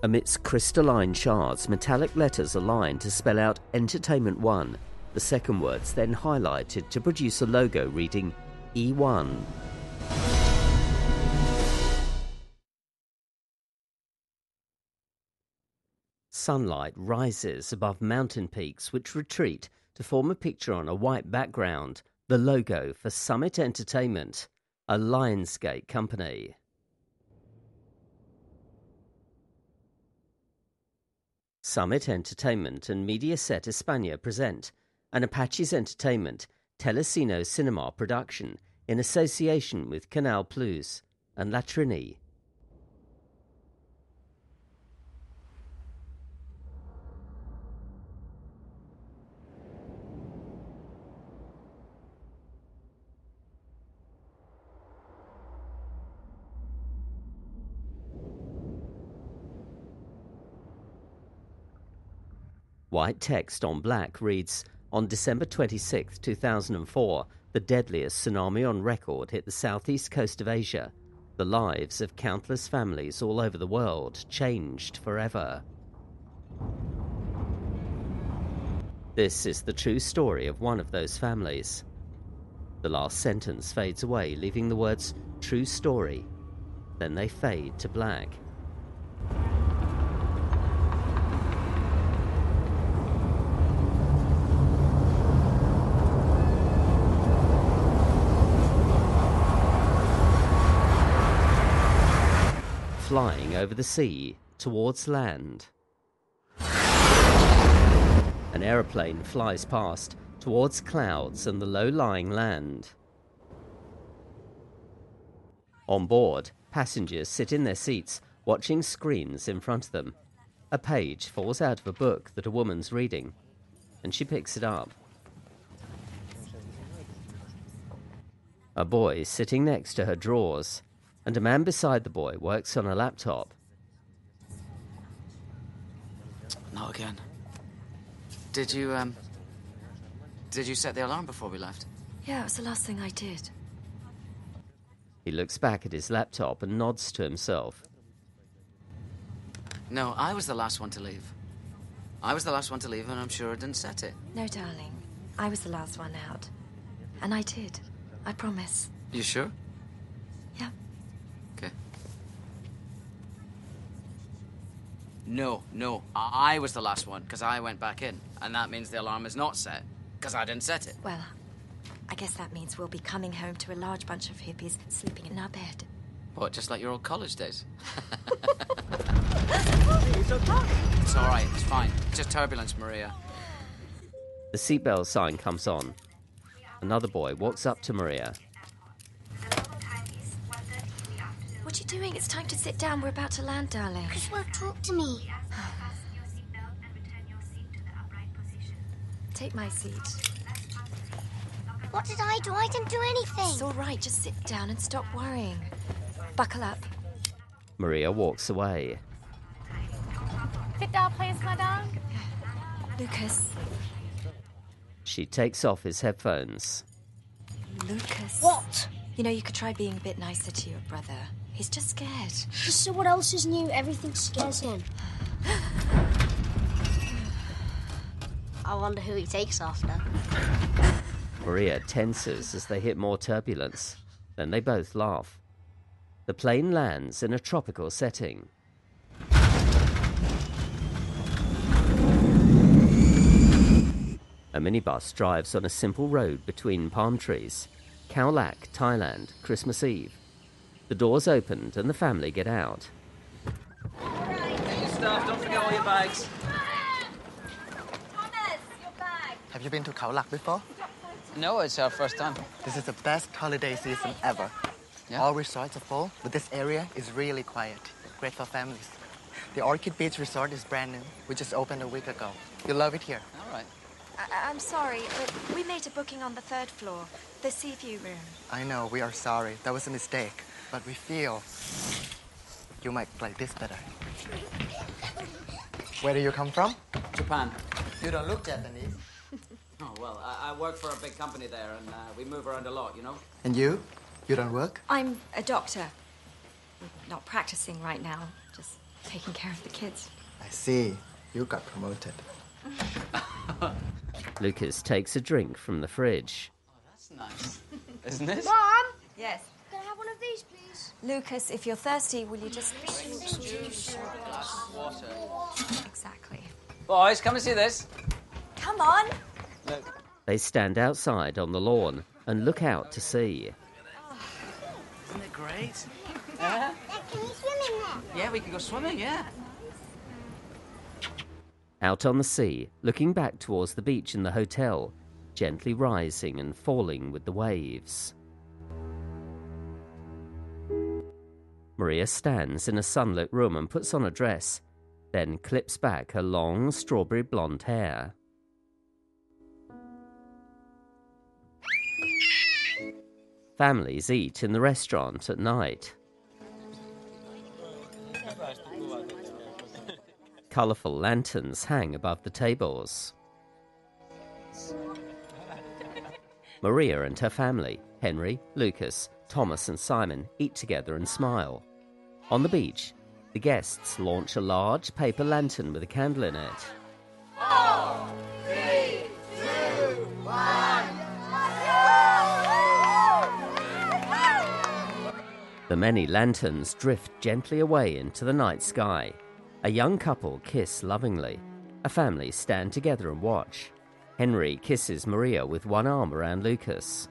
Amidst crystalline shards, metallic letters align to spell out Entertainment One. The second word's then highlighted to produce a logo reading E1. Sunlight rises above mountain peaks which retreat to form a picture on a white background, the logo for Summit Entertainment, a Lionsgate company. Summit Entertainment and Mediaset España present an Apaches Entertainment Telecino Cinema production in association with Canal Plus and La Trini. White text on black reads, on December 26, 2004, the deadliest tsunami on record hit the southeast coast of Asia. The lives of countless families all over the world changed forever. This is the true story of one of those families. The last sentence fades away, leaving the words, true story. Then they fade to black. Flying over the sea towards land. An aeroplane flies past towards clouds and the low-lying land. On board, passengers sit in their seats watching screens in front of them. A page falls out of a book that a woman's reading, and she picks it up. A boy is sitting next to her drawers, and a man beside the boy works on a laptop. Not again. Did you set the alarm before we left? Yeah, it was the last thing I did. He looks back at his laptop and nods to himself. No, I was the last one to leave. I was the last one to leave, and I'm sure I didn't set it. No, darling. I was the last one out. And I did. I promise. You sure? Yeah. Okay. No. I was the last one, because I went back in. And that means the alarm is not set, because I didn't set it. Well, I guess that means we'll be coming home to a large bunch of hippies sleeping in our bed. What, just like your old college days? It's all right, it's fine. Just turbulence, Maria. The seatbelt sign comes on. Another boy walks up to Maria. What are you doing? It's time to sit down. We're about to land, darling. Chris won't talk to me. Take my seat. What did I do? I didn't do anything. It's all right. Just sit down and stop worrying. Buckle up. Maria walks away. Sit down, please, madame. Lucas. She takes off his headphones. Lucas. What? You know, you could try being a bit nicer to your brother. He's just scared. So what else is new? Everything scares him. I wonder who he takes after. Maria tenses as they hit more turbulence. Then they both laugh. The plane lands in a tropical setting. A minibus drives on a simple road between palm trees. Khao Lak, Thailand, Christmas Eve. The doors opened and the family get out. Get your stuff, don't forget all your bags. Thomas, your bag. Have you been to Khao Lak before? No, it's our first time. This is the best holiday season ever. Yeah? All resorts are full, but this area is really quiet. Great for families. The Orchid Beach Resort is brand new. We just opened a week ago. You'll love it here. All right. I'm sorry, but we made a booking on the 3rd floor, the sea view room. I know, we are sorry. That was a mistake. But we feel you might like this better. Where do you come from? Japan. You don't look Japanese. Oh, well, I work for a big company there, and we move around a lot, you know? And you? You don't work? I'm a doctor. Not practicing right now, just taking care of the kids. I see. You got promoted. Lucas takes a drink from the fridge. That's nice, isn't it? Mom, Yes. can I have one of these, please? Lucas, if you're thirsty, will you just... Glass of water. Exactly. Boys, come and see this. Come on! Look. They stand outside on the lawn and look out to sea. Isn't it great? Can we swim in there? Yeah, we can go swimming, yeah. Out on the sea, looking back towards the beach and the hotel, gently rising and falling with the waves. Maria stands in a sunlit room and puts on a dress, then clips back her long strawberry blonde hair. Families eat in the restaurant at night. Colourful lanterns hang above the tables. Maria and her family, Henry, Lucas, Thomas and Simon, eat together and smile. On the beach, the guests launch a large paper lantern with a candle in it. 4, 3, 2, 1. The many lanterns drift gently away into the night sky. A young couple kiss lovingly. A family stand together and watch. Henry kisses Maria with one arm around Lucas.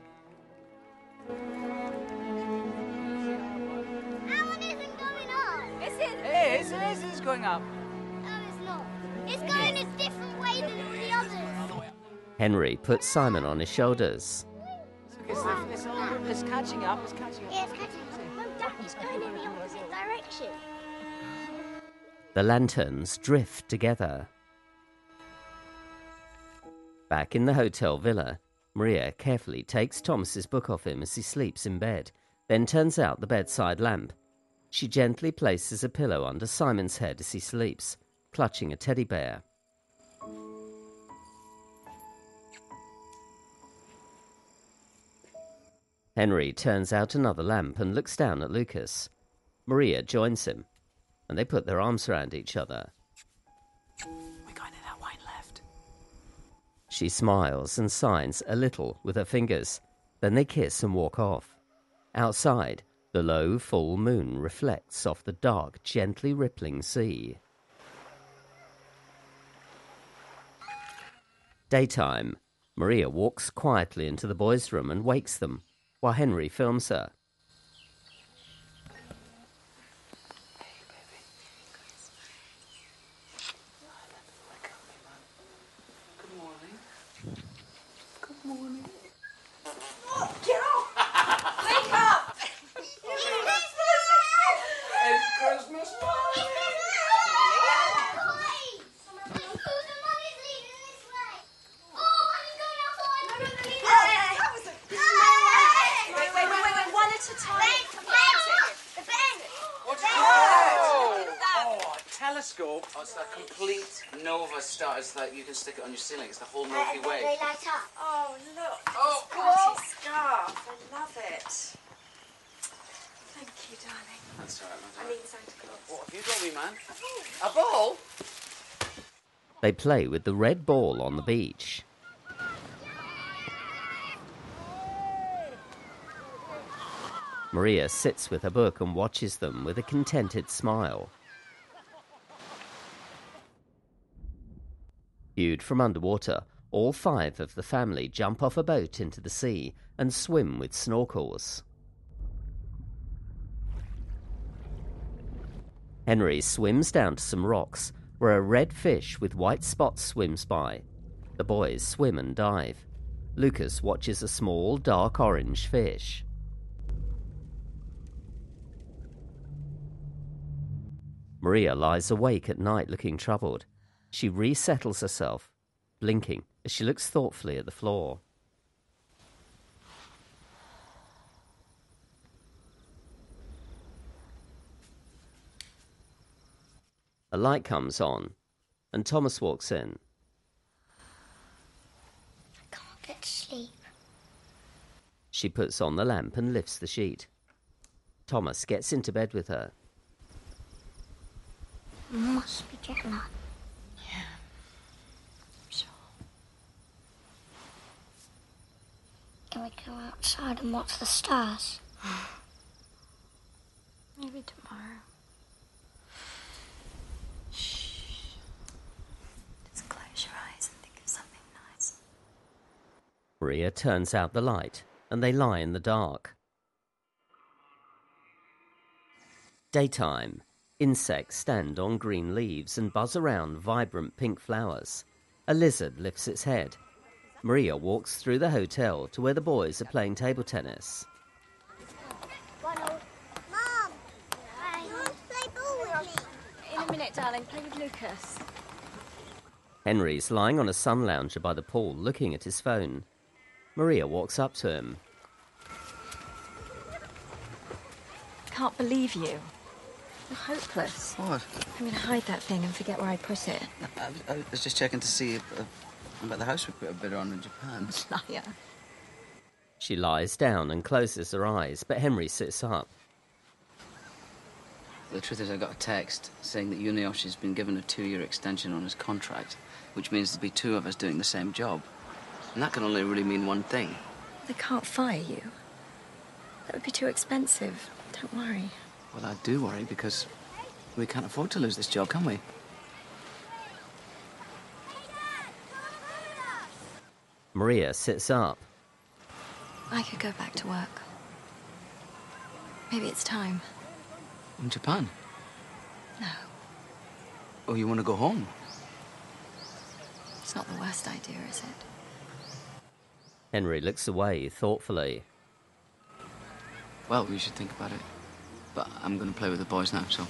That one isn't going up. Is it? It is going up. No, it's not. It's going a different way than all the others. Henry puts Simon on his shoulders. It's catching up, it's catching up. Yeah, it's catching up. No, Dad, it's going in the opposite direction. The lanterns drift together. Back in the hotel villa, Maria carefully takes Thomas's book off him as he sleeps in bed, then turns out the bedside lamp. She gently places a pillow under Simon's head as he sleeps, clutching a teddy bear. Henry turns out another lamp and looks down at Lucas. Maria joins him, and they put their arms around each other. We got any of that wine left? She smiles and signs a little with her fingers. Then they kiss and walk off. Outside, the low, full moon reflects off the dark, gently rippling sea. Daytime. Maria walks quietly into the boys' room and wakes them, while Henry films her. Telescope. Oh, it's that complete nova star. It's like you can stick it on your ceiling. It's the whole Milky They Way. light up. Oh, look. Oh, Party scarf. I love it. Thank you, darling. That's all right, I my need darling. Santa Claus. What have you got me, man? A ball? They play with the red ball on the beach. Maria sits with her book and watches them with a contented smile. Viewed from underwater, all 5 of the family jump off a boat into the sea and swim with snorkels. Henry swims down to some rocks where a red fish with white spots swims by. The boys swim and dive. Lucas watches a small, dark orange fish. Maria lies awake at night looking troubled. She resettles herself, blinking as she looks thoughtfully at the floor. A light comes on, and Thomas walks in. I can't get to sleep. She puts on the lamp and lifts the sheet. Thomas gets into bed with her. Must be jet lag. Yeah. Sure. Can we go outside and watch the stars? Maybe tomorrow. Shh. Just close your eyes and think of something nice. Maria turns out the light, and they lie in the dark. Daytime. Insects stand on green leaves and buzz around vibrant pink flowers. A lizard lifts its head. Maria walks through the hotel to where the boys are playing table tennis. Mom, you want to play ball with me? In a minute, darling. Play with Lucas. Henry's lying on a sun lounger by the pool looking at his phone. Maria walks up to him. Can't believe you. You're hopeless. What? I'm going to hide that thing and forget where I put it. I was just checking to see about the house we put a bid on in Japan. Liar. She lies down and closes her eyes, but Henry sits up. The truth is I got a text saying that Yunioshi been given a 2-year extension on his contract, which means there'll be 2 of us doing the same job. And that can only really mean one thing. They can't fire you. That would be too expensive. Don't worry. Well, I do worry because we can't afford to lose this job, can we? Maria sits up. I could go back to work. Maybe it's time. In Japan? No, Oh, you want to go home? it's not the worst idea, is it? Henry looks away thoughtfully. Well, we should think about it. But I'm going to play with the boys now, so...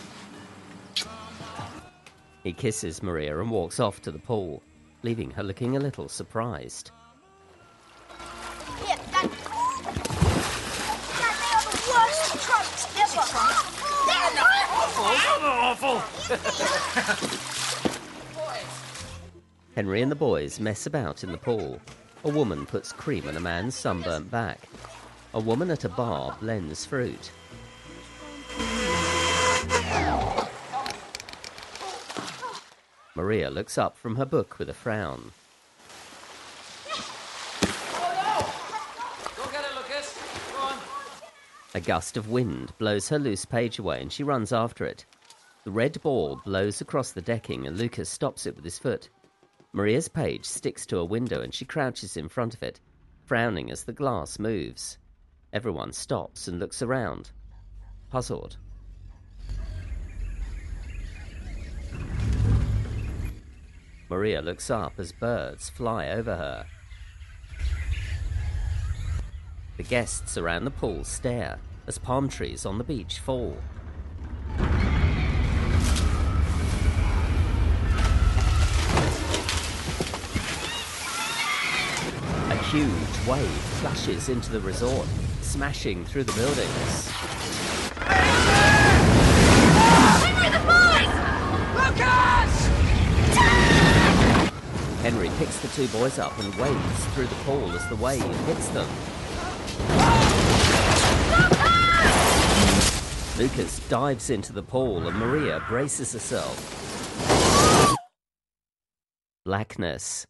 He kisses Maria and walks off to the pool, leaving her looking a little surprised. Here, Dad. Dad, they are the worst trunks ever. They're Awful! Henry and the boys mess about in the pool. A woman puts cream on a man's sunburnt back. A woman at a bar blends fruit. Maria looks up from her book with a frown. Go get it, Lucas. Go on. A gust of wind blows her loose page away and she runs after it. The red ball blows across the decking and Lucas stops it with his foot. Maria's page sticks to a window and she crouches in front of it, frowning as the glass moves. Everyone stops and looks around, puzzled. Maria looks up as birds fly over her. The guests around the pool stare as palm trees on the beach fall. A huge wave flashes into the resort, smashing through the buildings. Henry, the boys! Lucas! Henry picks the 2 boys up and wades through the pool as the wave hits them. Lucas dives into the pool and Maria braces herself. Blackness.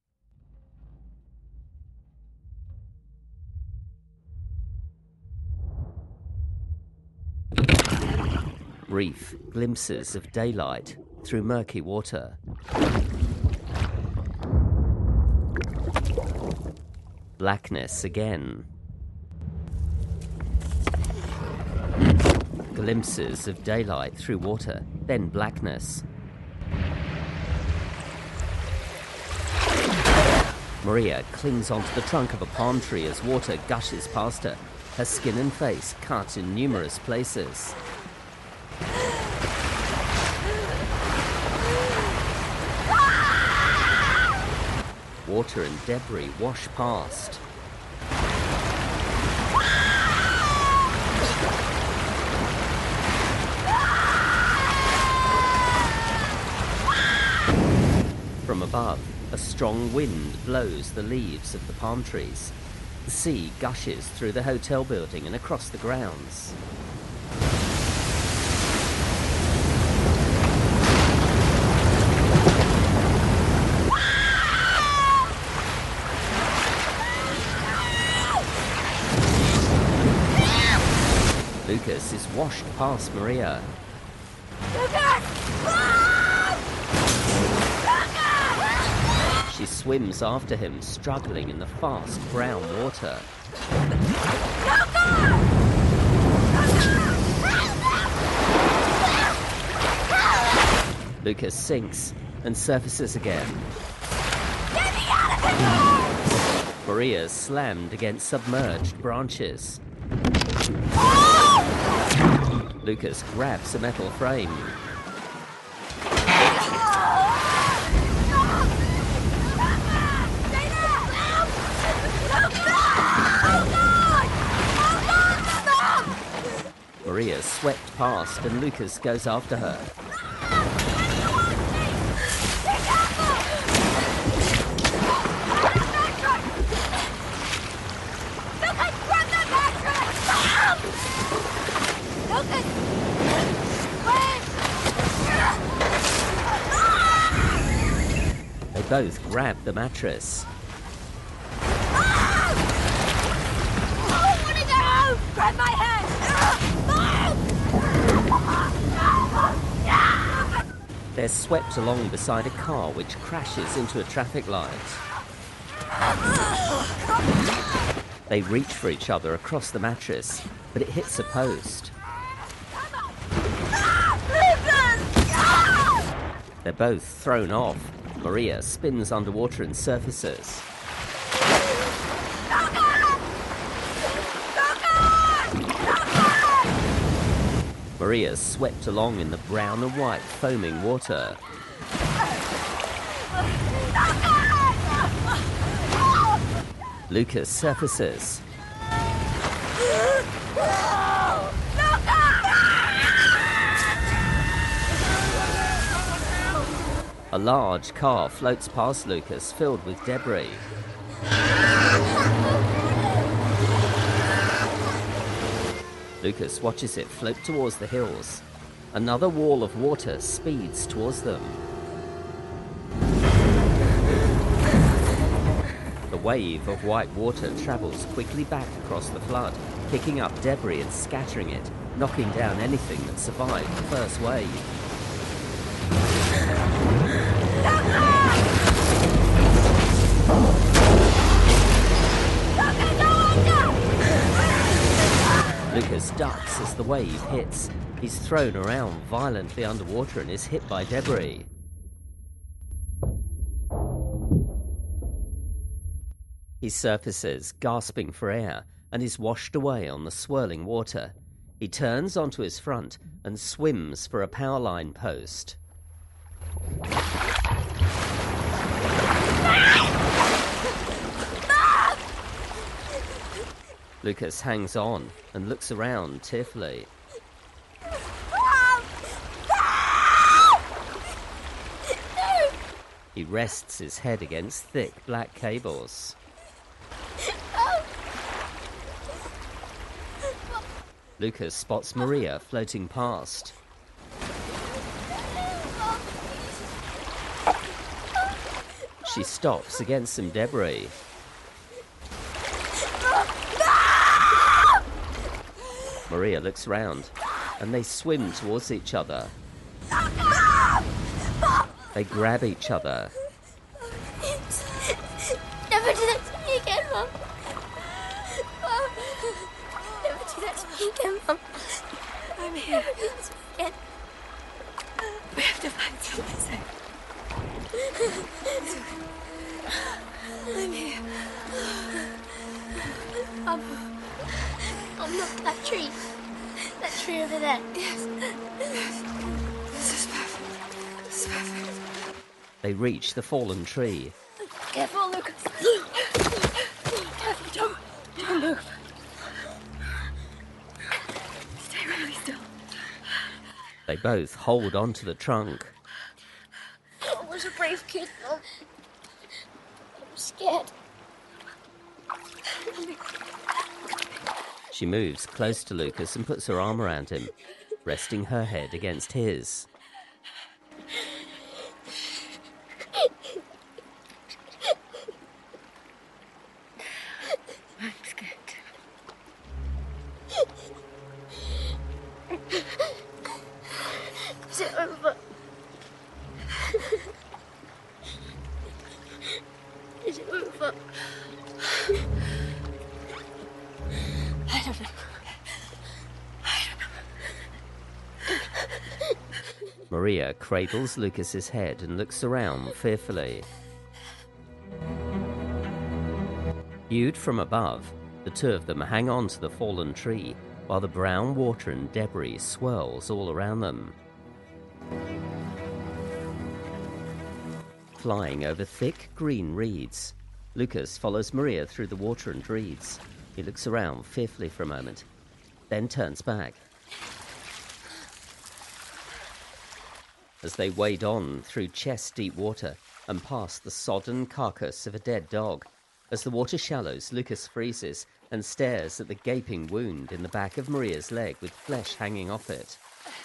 Brief glimpses of daylight through murky water. Blackness again. Glimpses of daylight through water, then blackness. Maria clings onto the trunk of a palm tree as water gushes past her, her skin and face cut in numerous places. Water and debris wash past. From above, a strong wind blows the leaves of the palm trees. The sea gushes through the hotel building and across the grounds. washed past Maria. She swims after him, struggling in the fast brown water. Lucas sinks and surfaces again. Maria's slammed against submerged branches. Lucas grabs a metal frame. Maria swept past and Lucas goes after her. They both grab the mattress. Grab my hand! They're swept along beside a car which crashes into a traffic light. They reach for each other across the mattress, but it hits a post. They're both thrown off. Maria spins underwater and surfaces. Maria's swept along in the brown and white foaming water. Lucas surfaces. A large car floats past Lucas, filled with debris. Lucas watches it float towards the hills. Another wall of water speeds towards them. The wave of white water travels quickly back across the flood, picking up debris and scattering it, knocking down anything that survived the first wave. Lucas ducks as the wave hits. He's thrown around violently underwater and is hit by debris. He surfaces, gasping for air, and is washed away on the swirling water. He turns onto his front and swims for a power line post. Lucas hangs on and looks around tearfully. He rests his head against thick black cables. Lucas spots Maria floating past. She stops against some debris. Maria looks round, and they swim towards each other. They grab each other. Never do that to me again, Mum. Mum. Never do that to me again, Mum. I'm here. Never do this again. We have to find something. I'm here. Mum, look, that tree. That tree over there. Yes. This is perfect. This is perfect. They reach the fallen tree. Careful, Lucas. Careful, don't move. Stay really still. They both hold onto the trunk. I was a brave kid, Mum. I'm scared. She moves close to Lucas and puts her arm around him, resting her head against his. I'm scared. Is it over? Is it over? I don't know. Maria cradles Lucas's head and looks around fearfully. Viewed from above, the two of them hang on to the fallen tree while the brown water and debris swirls all around them. Flying over thick green reeds, Lucas follows Maria through the water and reeds. He looks around fearfully for a moment, then turns back. As they wade on through chest-deep water and past the sodden carcass of a dead dog, as the water shallows, Lucas freezes and stares at the gaping wound in the back of Maria's leg with flesh hanging off it.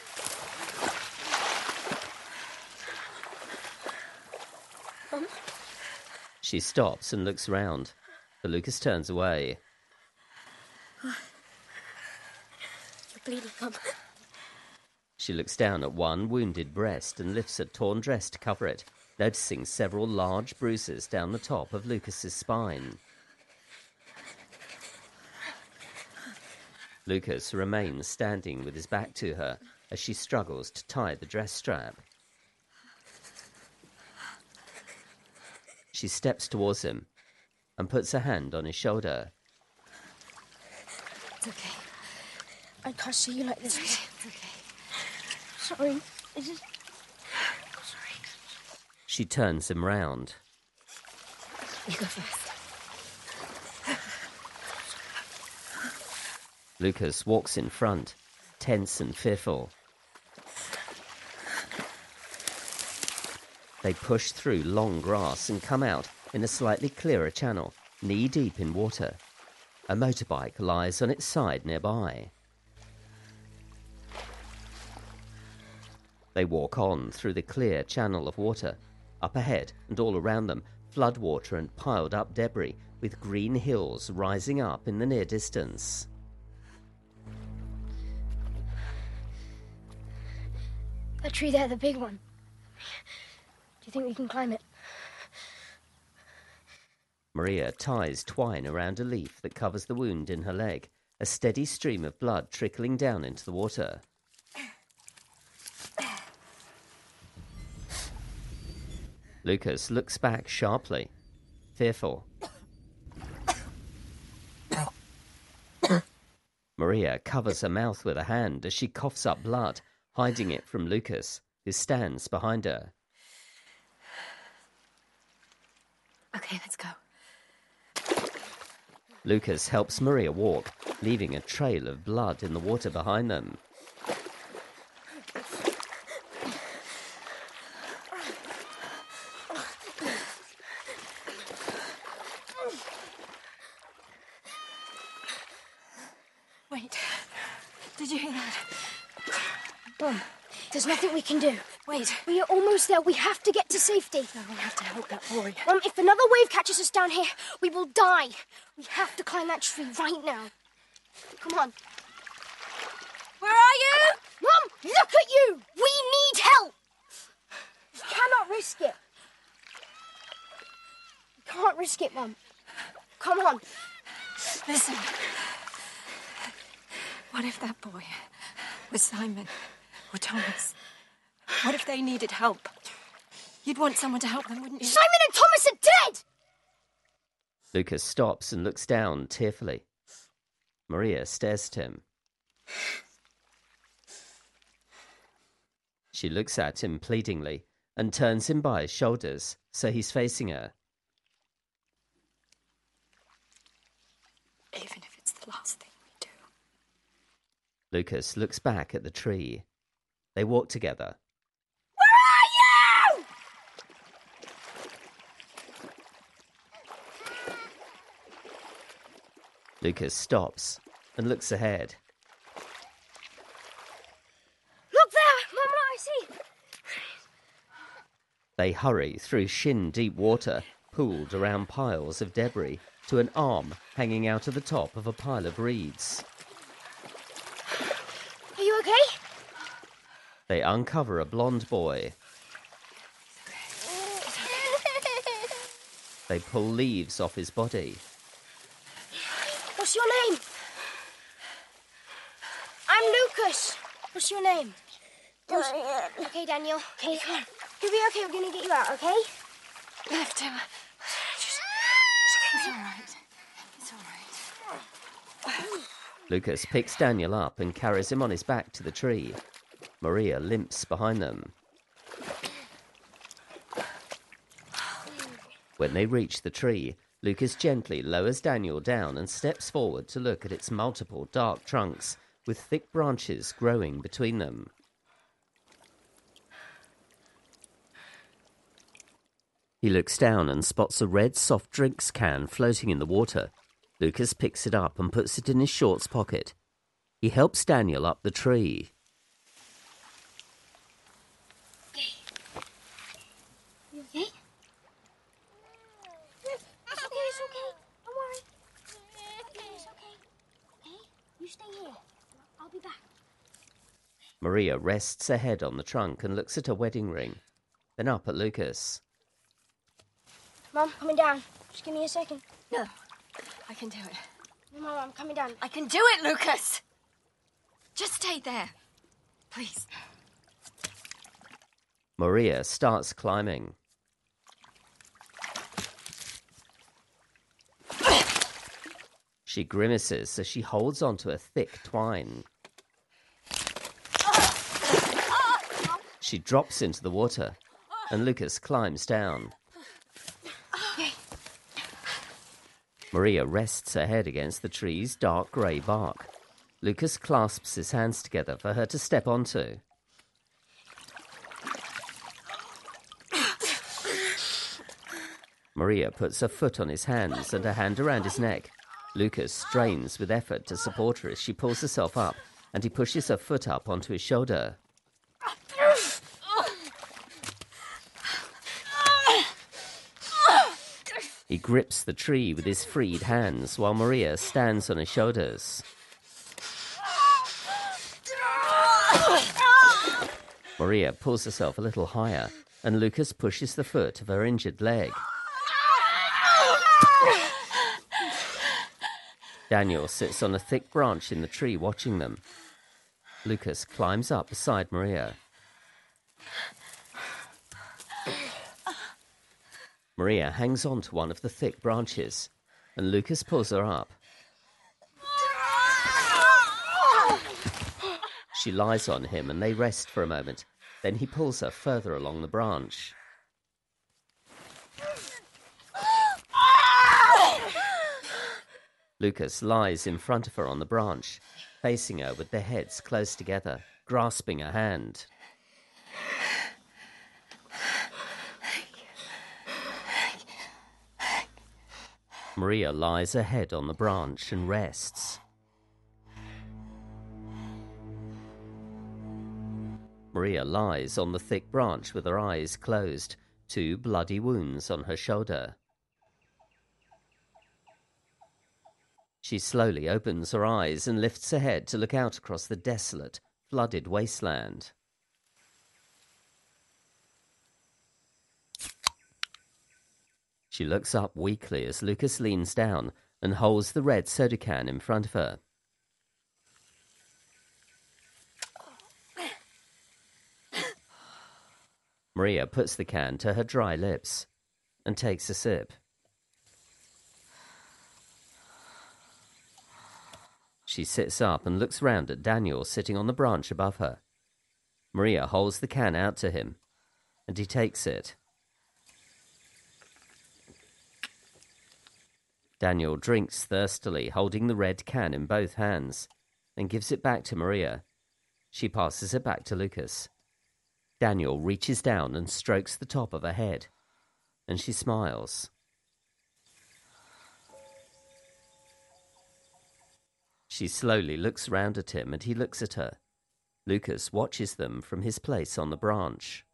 She stops and looks round, but Lucas turns away. You're bleeding, Mum. She looks down at one wounded breast and lifts a torn dress to cover it, noticing several large bruises down the top of Lucas's spine. Lucas remains standing with his back to her as she struggles to tie the dress strap. She steps towards him and puts her hand on his shoulder. It's okay. I can't see you like this. It's okay. Sorry. Sorry. She turns him round. You go first. Lucas walks in front, tense and fearful. They push through long grass and come out in a slightly clearer channel, knee-deep in water. A motorbike lies on its side nearby. They walk on through the clear channel of water. Up ahead and all around them, floodwater and piled up debris, with green hills rising up in the near distance. That tree there, the big one. Do you think we can climb it? Maria ties twine around a leaf that covers the wound in her leg, a steady stream of blood trickling down into the water. Lucas looks back sharply, fearful. Maria covers her mouth with a hand as she coughs up blood, hiding it from Lucas, who stands behind her. Okay, let's go. Lucas helps Maria walk, leaving a trail of blood in the water behind them. Wait. Did you hear that? Mum, there's nothing we can do. Wait. We are almost there. We have to get to safety. No, we have to help that boy. Mum, if another wave catches us down here, we will die. We have to climb that tree right now. Come on. Where are you? Mum, look at you! We need help! We cannot risk it. We can't risk it, Mum. Come on. Listen. What if that boy was Simon or Thomas? What if they needed help? You'd want someone to help them, wouldn't you? Simon and Thomas are dead! Lucas stops and looks down tearfully. Maria stares at him. She looks at him pleadingly and turns him by his shoulders so he's facing her. Even if it's the last thing we do. Lucas looks back at the tree. They walk together. Where are you? Lucas stops and looks ahead. Look there! Mum, look, I see. They hurry through shin-deep water, pooled around piles of debris, to an arm hanging out of the top of a pile of reeds. Are you okay? They uncover a blonde boy. They pull leaves off his body. What's your name? I'm Lucas. What's your name? Okay, Daniel. Okay, come on. You'll be okay. We're going to get you out, okay? Left him. It's all right. It's all right. Lucas picks Daniel up and carries him on his back to the tree. Maria limps behind them. When they reach the tree, Lucas gently lowers Daniel down and steps forward to look at its multiple dark trunks with thick branches growing between them. He looks down and spots a red soft drinks can floating in the water. Lucas picks it up and puts it in his shorts pocket. He helps Daniel up the tree. You okay? It's okay. Don't worry. Okay, it's okay. Okay? You stay here. I'll be back. Maria rests her head on the trunk and looks at her wedding ring, then up at Lucas. Mum, coming down. Just give me a second. No, I can do it. No, Mum, I'm coming down. I can do it, Lucas! Just stay there. Please. Maria starts climbing. She grimaces as she holds onto a thick twine. She drops into the water, and Lucas climbs down. Maria rests her head against the tree's dark grey bark. Lucas clasps his hands together for her to step onto. Maria puts her foot on his hands and her hand around his neck. Lucas strains with effort to support her as she pulls herself up, and he pushes her foot up onto his shoulder. He grips the tree with his freed hands while Maria stands on his shoulders. Maria pulls herself a little higher, and Lucas pushes the foot of her injured leg. Daniel sits on a thick branch in the tree watching them. Lucas climbs up beside Maria. Maria hangs on to one of the thick branches, and Lucas pulls her up. She lies on him and they rest for a moment. Then he pulls her further along the branch. Lucas lies in front of her on the branch, facing her with their heads close together, grasping her hand. Maria lies her head on the branch and rests. Maria lies on the thick branch with her eyes closed, 2 bloody wounds on her shoulder. She slowly opens her eyes and lifts her head to look out across the desolate, flooded wasteland. She looks up weakly as Lucas leans down and holds the red soda can in front of her. Maria puts the can to her dry lips and takes a sip. She sits up and looks round at Daniel sitting on the branch above her. Maria holds the can out to him, and he takes it. Daniel drinks thirstily, holding the red can in both hands, and gives it back to Maria. She passes it back to Lucas. Daniel reaches down and strokes the top of her head, and she smiles. She slowly looks round at him, and he looks at her. Lucas watches them from his place on the branch.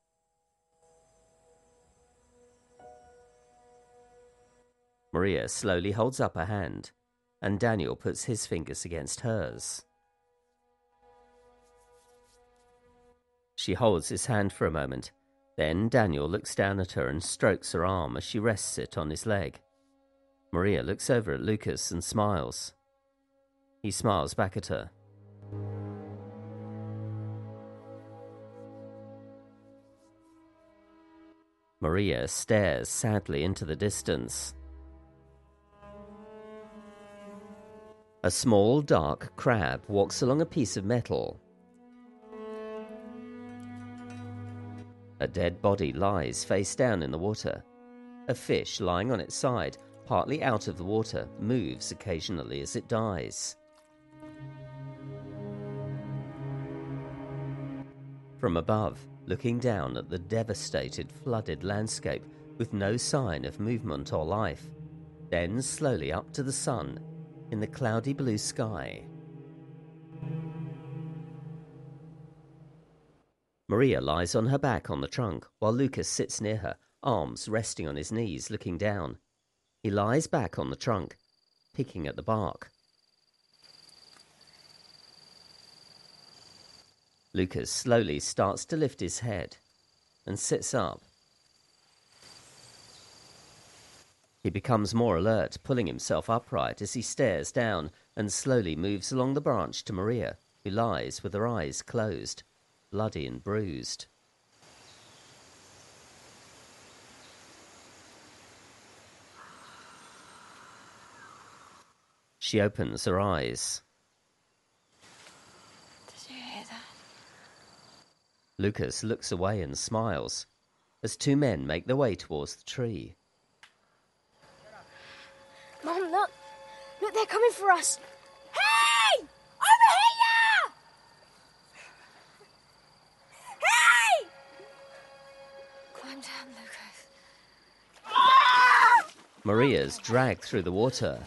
Maria slowly holds up her hand, and Daniel puts his fingers against hers. She holds his hand for a moment. Then Daniel looks down at her and strokes her arm as she rests it on his leg. Maria looks over at Lucas and smiles. He smiles back at her. Maria stares sadly into the distance. A small, dark crab walks along a piece of metal. A dead body lies face down in the water. A fish lying on its side, partly out of the water, moves occasionally as it dies. From above, looking down at the devastated, flooded landscape with no sign of movement or life, then slowly up to the sun in the cloudy blue sky. Maria lies on her back on the trunk, while Lucas sits near her, arms resting on his knees, looking down. He lies back on the trunk, picking at the bark. Lucas slowly starts to lift his head and sits up. He becomes more alert, pulling himself upright as he stares down and slowly moves along the branch to Maria, who lies with her eyes closed, bloody and bruised. She opens her eyes. Did you hear that? Lucas looks away and smiles as two men make their way towards the tree. Mom, look! Look, they're coming for us! Hey! Over here! Hey! Climb down, Lucas. Maria's dragged through the water.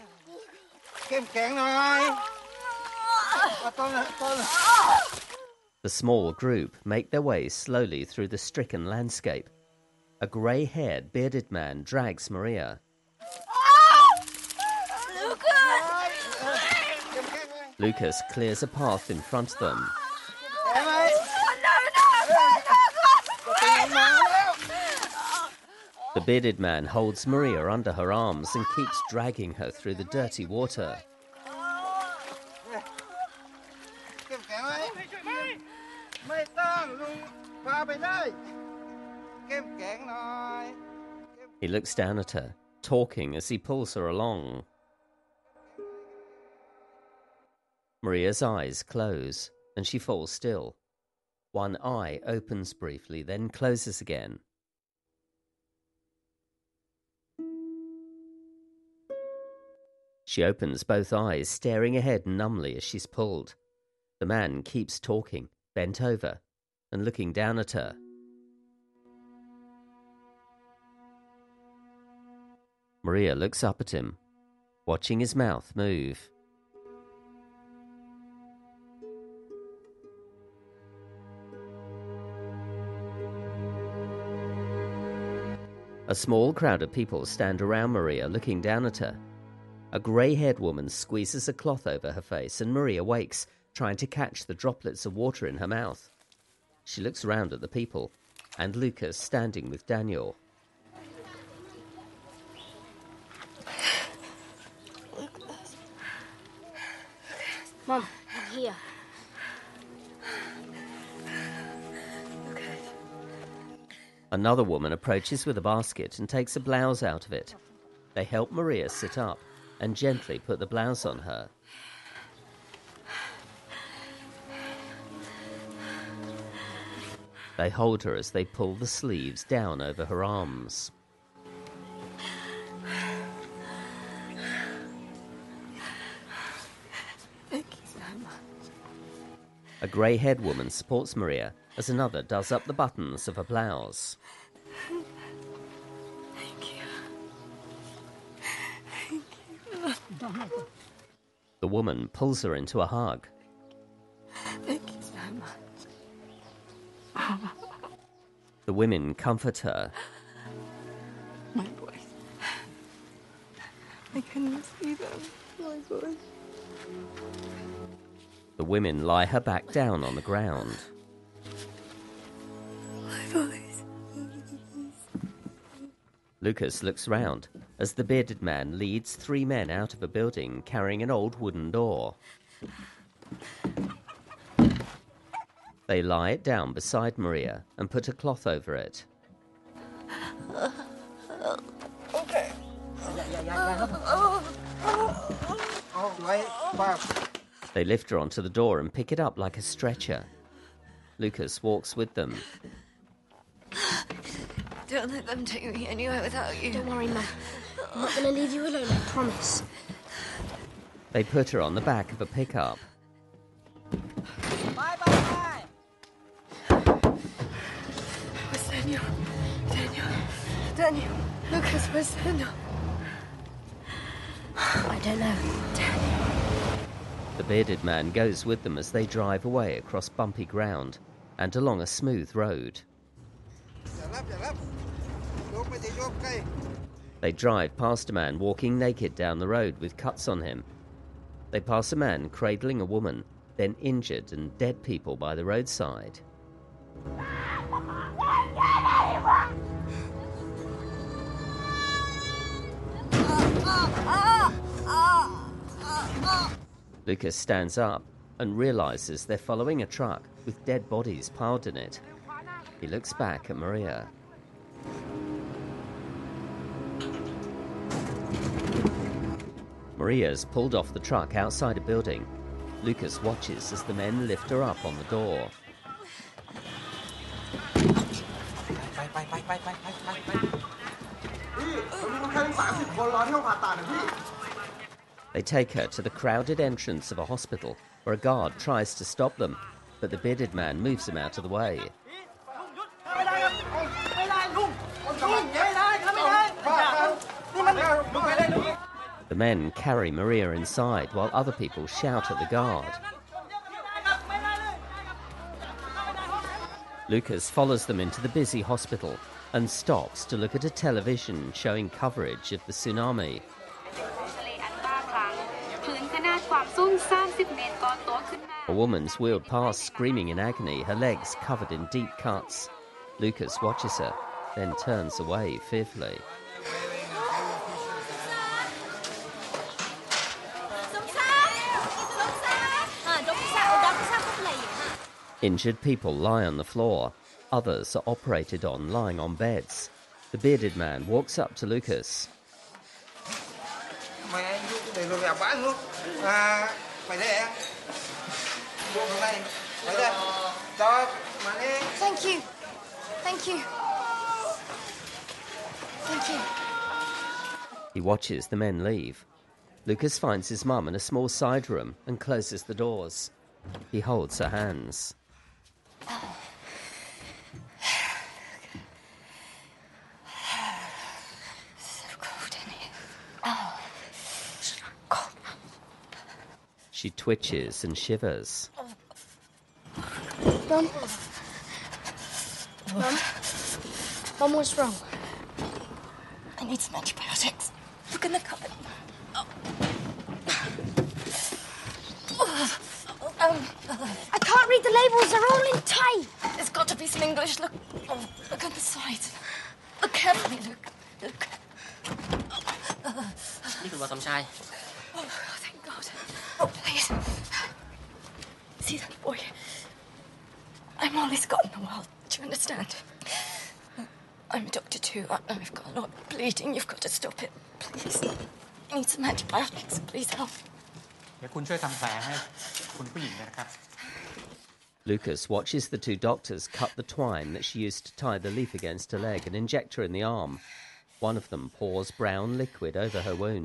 The small group make their way slowly through the stricken landscape. A grey-haired, bearded man drags Maria. Lucas clears a path in front of them. The bearded man holds Maria under her arms and keeps dragging her through the dirty water. He looks down at her, talking as he pulls her along. Maria's eyes close, and she falls still. One eye opens briefly, then closes again. She opens both eyes, staring ahead numbly as she's pulled. The man keeps talking, bent over, and looking down at her. Maria looks up at him, watching his mouth move. A small crowd of people stand around Maria, looking down at her. A grey-haired woman squeezes a cloth over her face, and Maria wakes, trying to catch the droplets of water in her mouth. She looks around at the people, and Lucas standing with Daniel. Mom, I'm here. Another woman approaches with a basket and takes a blouse out of it. They help Maria sit up and gently put the blouse on her. They hold her as they pull the sleeves down over her arms. Thank you so much. A grey-haired woman supports Maria as another does up the buttons of her blouse. Thank you. The woman pulls her into a hug. Thank you so much. The women comfort her. My boys. I couldn't see them. My boys. The women lie her back down on the ground. boys. Lucas looks round as the bearded man leads 3 men out of a building carrying an old wooden door. They lie it down beside Maria and put a cloth over it. They lift her onto the door and pick it up like a stretcher. Lucas walks with them. Don't let them take me anywhere without you. Don't worry, Ma. I'm not going to leave you alone, I promise. They put her on the back of a pickup. Bye. Where's Daniel? Daniel. Lucas, where's Daniel? I don't know. Daniel. The bearded man goes with them as they drive away across bumpy ground and along a smooth road. They drive past a man walking naked down the road with cuts on him. They pass a man cradling a woman, then injured and dead people by the roadside. Lucas stands up and realizes they're following a truck with dead bodies piled in it. He looks back at Maria. Maria's pulled off the truck outside a building. Lucas watches as the men lift her up on the door. They take her to the crowded entrance of a hospital where a guard tries to stop them, but the bearded man moves him out of the way. The men carry Maria inside while other people shout at the guard. Lucas follows them into the busy hospital and stops to look at a television showing coverage of the tsunami. A woman's wheeled past screaming in agony, her legs covered in deep cuts. Lucas watches her, then turns away fearfully. Injured people lie on the floor. Others are operated on lying on beds. The bearded man walks up to Lucas. Thank you. He watches the men leave. Lucas finds his mum in a small side room and closes the doors. He holds her hands. So cold in here. Oh, cold. She twitches and shivers. Mum, what's wrong? I need some antibiotics. Look in the cupboard. I can't read the labels. They're all in Thai. There's got to be some English. Look at the sides. Look carefully. Look. Oh, thank God. Oh, please. See that boy? I'm all he's got in the world. Do you understand? I'm a doctor too. I've got a lot of bleeding. You've got to stop it. Please. I need some antibiotics. Please help. Lucas watches the 2 doctors cut the twine that she used to tie the leaf against her leg and inject her in the arm. One of them pours brown liquid over her wound.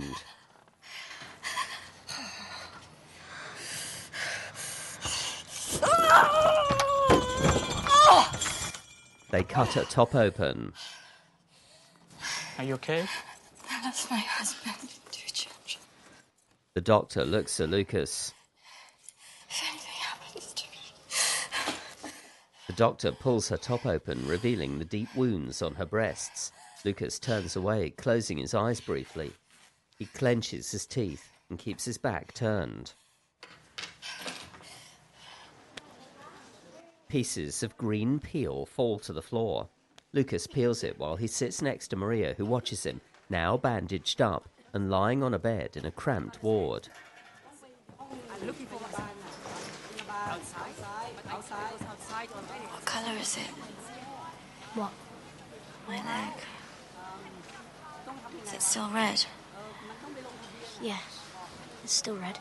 They cut her top open. Are you okay? That's my husband. 2 children. The doctor looks at Lucas. If anything happens to me... The doctor pulls her top open, revealing the deep wounds on her breasts. Lucas turns away, closing his eyes briefly. He clenches his teeth and keeps his back turned. Pieces of green peel fall to the floor. Lucas peels it while he sits next to Maria, who watches him, now bandaged up and lying on a bed in a cramped ward. What colour is it? What? My leg. Is it still red? Yeah, it's still red.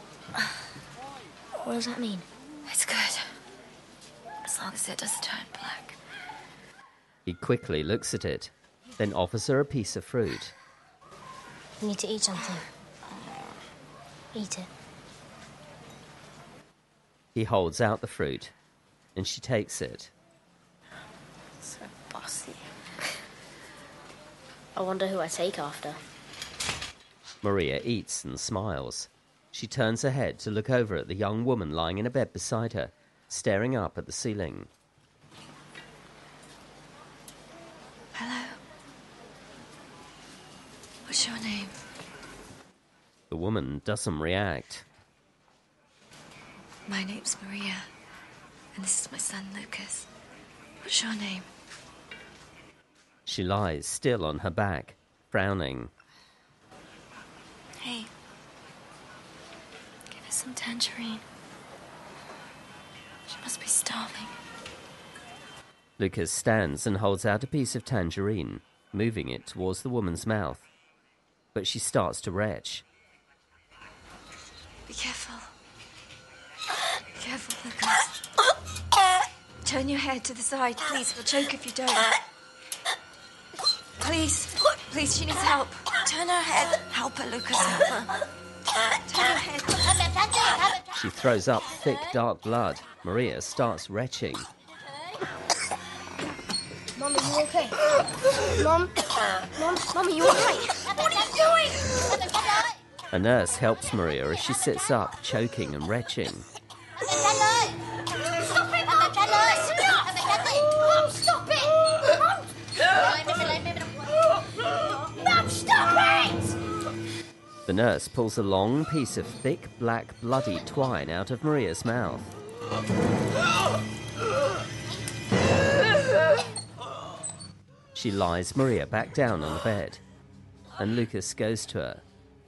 What does that mean? It's good. As long as it doesn't turn black. He quickly looks at it, then offers her a piece of fruit. You need to eat something. Eat it. He holds out the fruit, and she takes it. So bossy. I wonder who I take after. Maria eats and smiles. She turns her head to look over at the young woman lying in a bed beside her, staring up at the ceiling. Hello. What's your name? The woman doesn't react. My name's Maria, and this is my son, Lucas. What's your name? She lies still on her back, frowning. Hey. Give her some tangerine. She must be starving. Lucas stands and holds out a piece of tangerine, moving it towards the woman's mouth. But she starts to retch. Be careful. Be careful, Lucas. Turn your head to the side, please. We'll choke if you don't. Please. Please, she needs help. Turn her head. Help her, Lucas. Help her. Turn her head. She throws up thick, dark blood. Maria starts retching. Mum, are you okay? Mum, are you alright? What are you doing? A nurse helps Maria as she sits up, choking and retching. Stop it, Mum! Stop it! Mum, stop it! The nurse pulls a long piece of thick, black, bloody twine out of Maria's mouth. She lies Maria back down on the bed, and Lucas goes to her.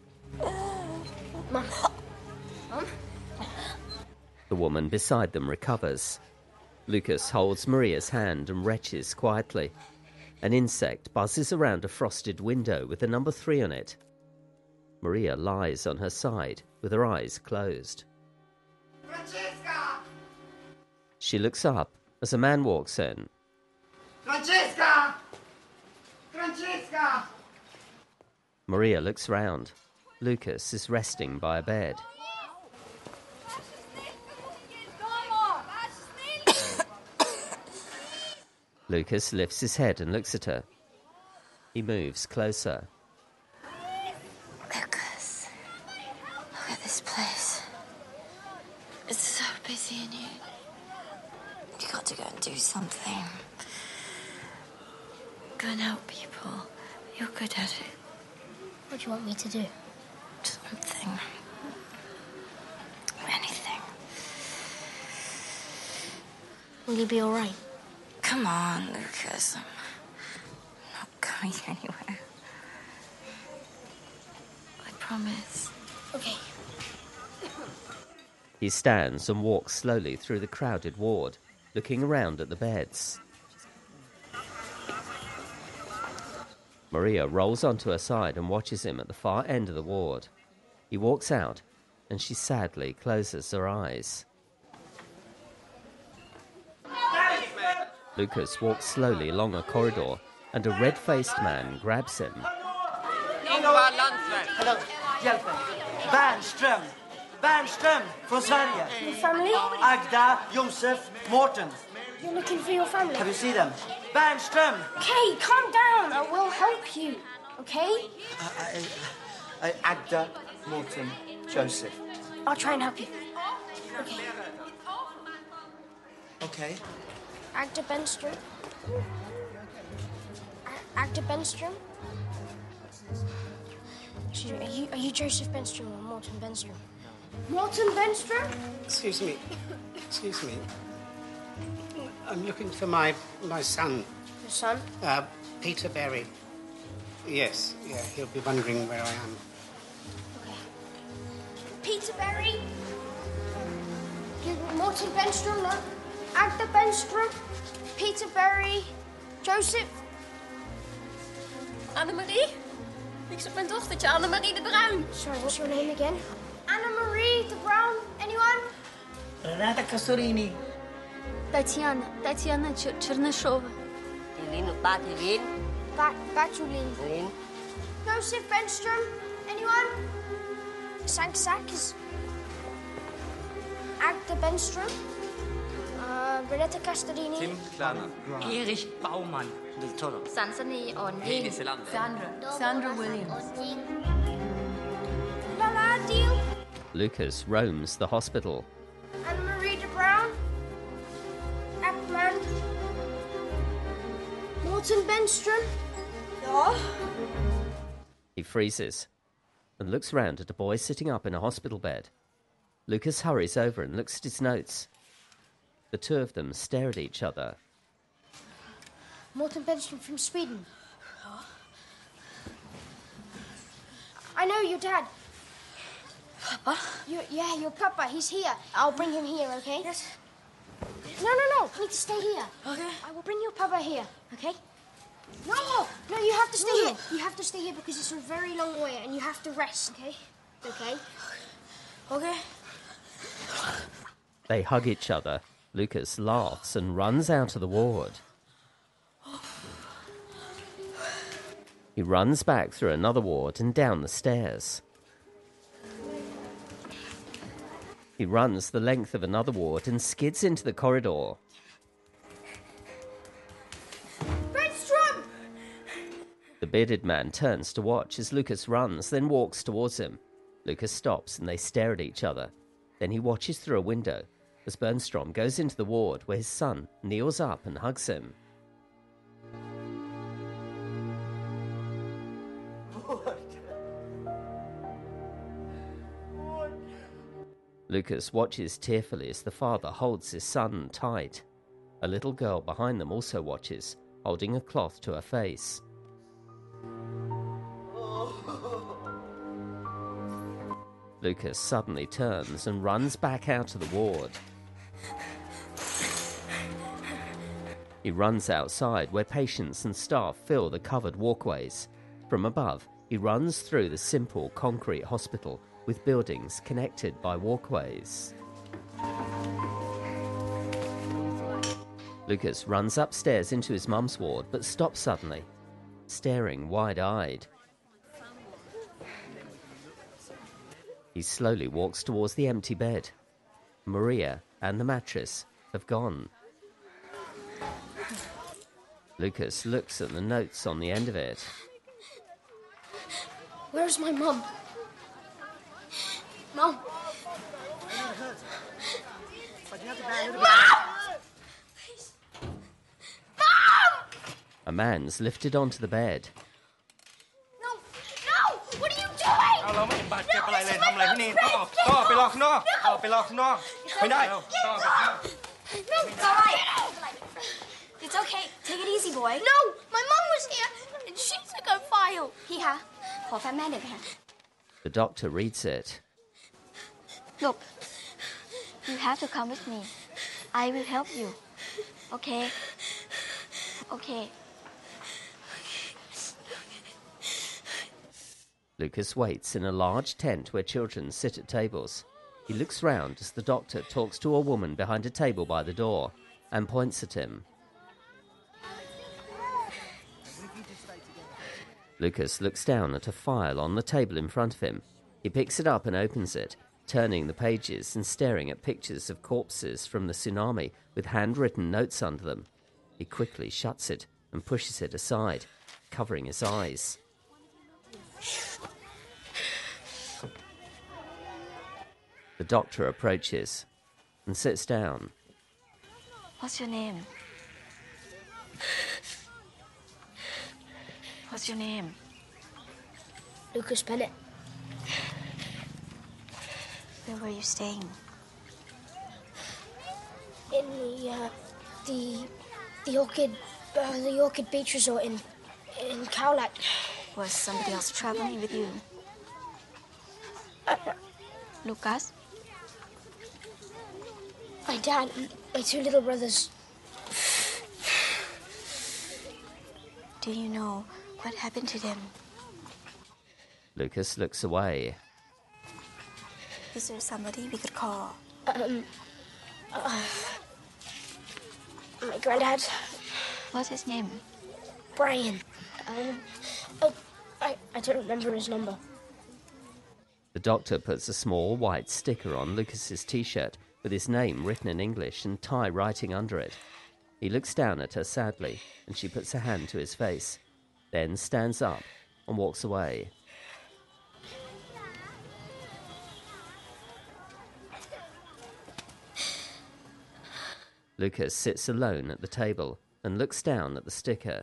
Mum? Mum? The woman beside them recovers. Lucas holds Maria's hand and retches quietly. An insect buzzes around a frosted window with the number 3 on it. Maria lies on her side with her eyes closed. Francesca! She looks up as a man walks in. Francesca! Francesca! Maria looks round. Lucas is resting by a bed. Lucas lifts his head and looks at her. He moves closer. Lucas, look at this place. It's so busy in here. You got to go and do something. Go and help people. You're good at it. What do you want me to do? Something. Anything. Will you be alright? Come on, Lucas. I'm not going anywhere. I promise. Okay. He stands and walks slowly through the crowded ward, looking around at the beds. Maria rolls onto her side and watches him at the far end of the ward. He walks out, and she sadly closes her eyes. Lucas walks slowly along a corridor, and a red-faced man grabs him. Hello, hjälp mig. Bernström från Sverige. Your family? Agda, Josef, Morten. You're looking for your family? Have you seen them? Bernström! Okay, calm down. I will help you. Okay? Agda, Morten, Joseph. I'll try and help you. Okay. Okay. Agda Benström. Agda Benström? Excuse me, are you Joseph Benström or Morten Benström? Morten Benström? Excuse me. I'm looking for my son. Your son? Peter Berry. Yes, yeah, he'll be wondering where I am. Peter Berry. Morten Benstrom, no? Agda Benstrom. Peter Berry. Joseph. Annemarie? Ik zoek mijn dochtertje, Annemarie de Bruin. Sorry, what's your name again? Annemarie de Bruin. Anyone? Renata Castorini. Tatiana Чернышова. Irina Batulin. Joseph Benstrom. Anyone? Sank Saks. Agda Benstrom. Renata Castorini. Tim Klarner. Erich Baumann. Del Toro. Sansani O'Neill. Sandra Williams. Lala Deal. Lucas roams the hospital. Annemarie de Bruin. Ackman. Morten Benstrom. Ja? He freezes and looks round at a boy sitting up in a hospital bed. Lucas hurries over and looks at his notes. The two of them stare at each other. Morten Benstrom from Sweden. I know your dad. Papa? Your papa. He's here. I'll bring him here, okay? Yes. No. You need to stay here. Okay. I will bring your papa here, okay? No, you have to stay here. You have to stay here because it's a very long way and you have to rest, okay? Okay? Okay. They hug each other. Lucas laughs and runs out of the ward. He runs back through another ward and down the stairs. He runs the length of another ward and skids into the corridor. Benstrom! The bearded man turns to watch as Lucas runs, then walks towards him. Lucas stops and they stare at each other. Then he watches through a window as Bernstrom goes into the ward where his son kneels up and hugs him. Lucas watches tearfully as the father holds his son tight. A little girl behind them also watches, holding a cloth to her face. Lucas suddenly turns and runs back out of the ward. He runs outside where patients and staff fill the covered walkways. From above, he runs through the simple concrete hospital with buildings connected by walkways. Lucas runs upstairs into his mum's ward but stops suddenly, staring wide-eyed. He slowly walks towards the empty bed. Maria and the mattress have gone. Lucas looks at the notes on the end of it. Where's my mum? Mum! A man's lifted onto the bed. No! What are you doing? เอาเราไม่เห็นบาดเจ็บอะไรเลยทำอะไรที่นี่ต้องออกไปรอข้างนอกไปรอข้างนอกไม่ได้ต้องออกไปข้างนอก No, it's all right. It's okay. Take it easy, boy. No, my mum was here, and she took our file. พี่คะขอแฟ้มแม่เด็กค่ะ The doctor reads it. Look, you have to come with me. I will help you. Okay? Okay. Lucas waits in a large tent where children sit at tables. He looks round as the doctor talks to a woman behind a table by the door and points at him. Lucas looks down at a file on the table in front of him. He picks it up and opens it, turning the pages and staring at pictures of corpses from the tsunami with handwritten notes under them. He quickly shuts it and pushes it aside, covering his eyes. The doctor approaches and sits down. What's your name? What's your name? Lucas Bennett. Where were you staying? In the the Orchid Beach Resort in Cowlack. Was somebody else traveling with you? Lucas? My dad and my two little brothers. Do you know what happened to them? Lucas looks away. Is there somebody we could call? My granddad. What's his name? Brian. I don't remember his number. The doctor puts a small white sticker on Lucas's t-shirt with his name written in English and Thai writing under it. He looks down at her sadly, and she puts her hand to his face, then stands up and walks away. Lucas sits alone at the table and looks down at the sticker.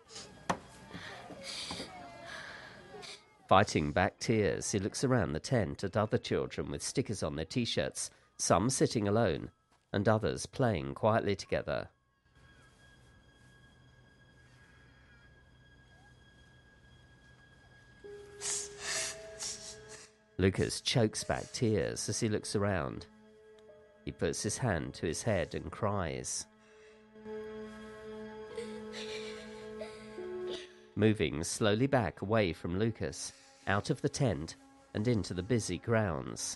Fighting back tears, he looks around the tent at other children with stickers on their t-shirts, some sitting alone, and others playing quietly together. Lucas chokes back tears as he looks around. He puts his hand to his head and cries. Moving slowly back away from Lucas, out of the tent and into the busy grounds.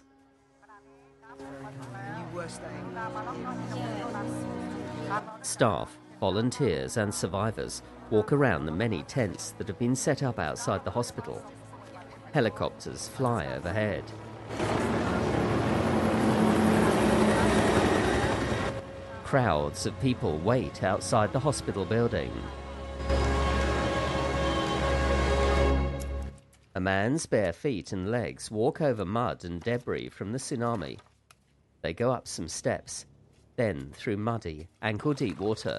Staff, volunteers and survivors walk around the many tents that have been set up outside the hospital. Helicopters fly overhead. Crowds of people wait outside the hospital building. A man's bare feet and legs walk over mud and debris from the tsunami. They go up some steps, then through muddy, ankle-deep water.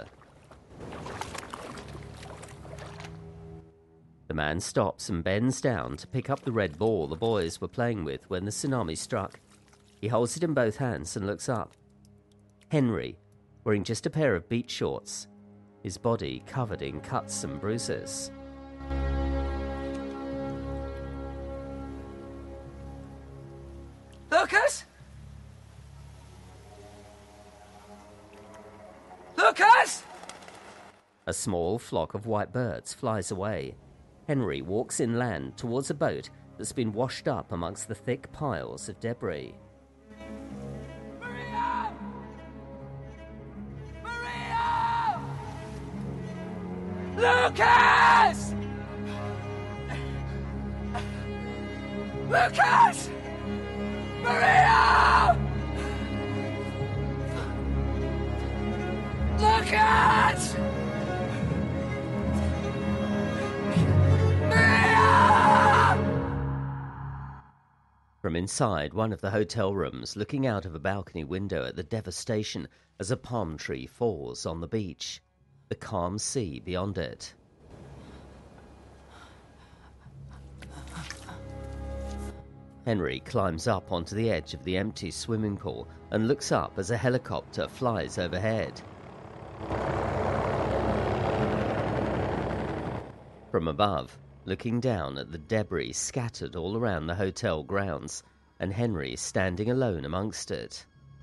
The man stops and bends down to pick up the red ball the boys were playing with when the tsunami struck. He holds it in both hands and looks up. Henry, wearing just a pair of beach shorts, his body covered in cuts and bruises. Lucas? Lucas! A small flock of white birds flies away. Henry walks inland towards a boat that's been washed up amongst the thick piles of debris. Maria! Maria! Lucas! Lucas! Maria! Lucas! From inside one of the hotel rooms, looking out of a balcony window at the devastation as a palm tree falls on the beach, the calm sea beyond it. Henry climbs up onto the edge of the empty swimming pool and looks up as a helicopter flies overhead. From above, looking down at the debris scattered all around the hotel grounds, and Henry standing alone amongst it.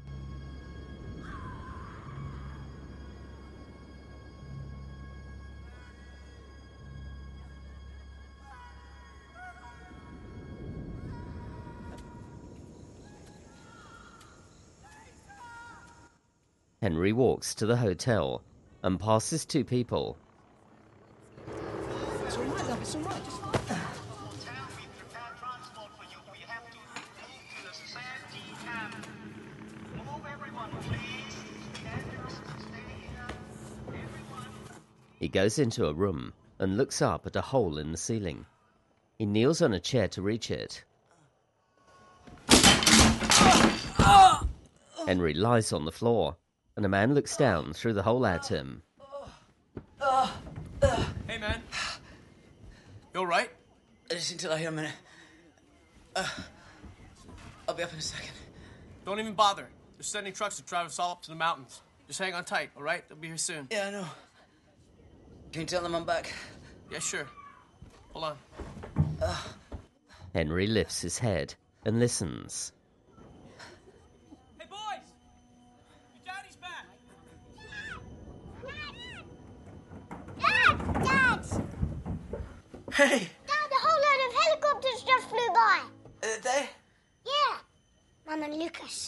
Henry walks to the hotel and passes two people. It's all right, love, it's all right. He goes into a room and looks up at a hole in the ceiling. He kneels on a chair to reach it. Henry lies on the floor, and a man looks down through the hole at him. Hey, man. You all right? Just until I hear a minute. I'll be up in a second. Don't even bother. They're sending trucks to drive us all up to the mountains. Just hang on tight, all right? They'll be here soon. Yeah, I know. Can you tell them I'm back? Yeah, sure. Hold on. Henry lifts his head and listens. Hey, boys! Your daddy's back! Dad! Hey! Dad, a whole load of helicopters just flew by. They? Yeah. Mum and Lucas.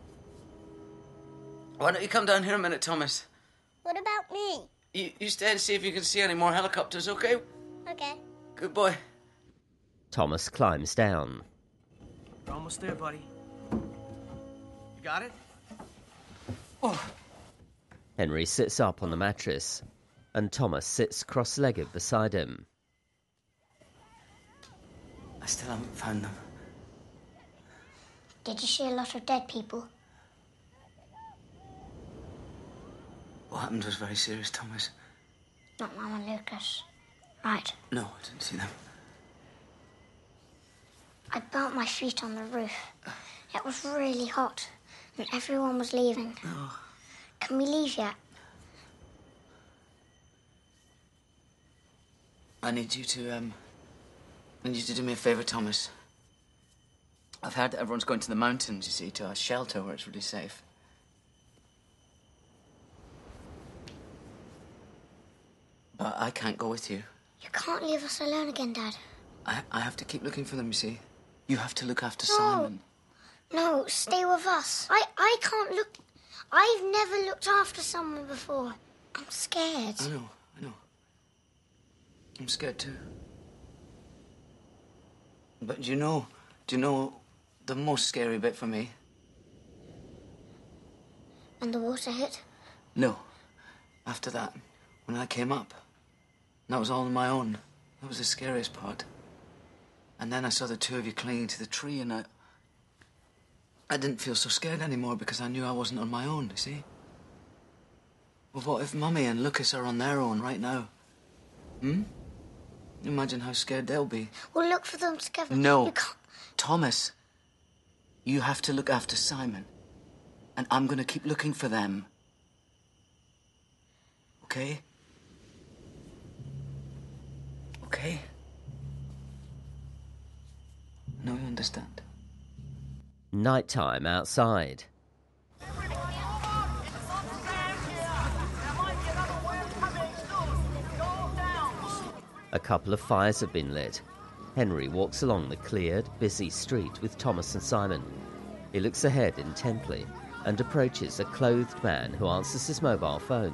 Why don't you come down here a minute, Thomas? What about me? You stay and see if you can see any more helicopters, okay? Okay. Good boy. Thomas climbs down. We're almost there, buddy. You got it? Oh. Henry sits up on the mattress, and Thomas sits cross-legged beside him. I still haven't found them. Did you see a lot of dead people? What happened was very serious, Thomas. Not Mum and Lucas. Right. No, I didn't see them. I burnt my feet on the roof. It was really hot, and everyone was leaving. Oh. Can we leave yet? I need you to do me a favour, Thomas. I've heard that everyone's going to the mountains, you see, to a shelter where it's really safe. But I can't go with you. You can't leave us alone again, Dad. I have to keep looking for them, you see. You have to look after No. Simon. No, stay with us. I can't look... I've never looked after someone before. I'm scared. I know. I'm scared too. But do you know the most scary bit for me? When the water hit? No. After that, when I came up. That was all on my own. That was the scariest part. And then I saw the two of you clinging to the tree, and I didn't feel so scared anymore because I knew I wasn't on my own, you see? Well, what if Mummy and Lucas are on their own right now? Imagine how scared they'll be. We'll look for them together. No. You can't... Thomas, you have to look after Simon. And I'm going to keep looking for them. Okay? Okay? No, you understand. Nighttime outside. A couple of fires have been lit. Henry walks along the cleared, busy street with Thomas and Simon. He looks ahead intently and approaches a clothed man who answers his mobile phone.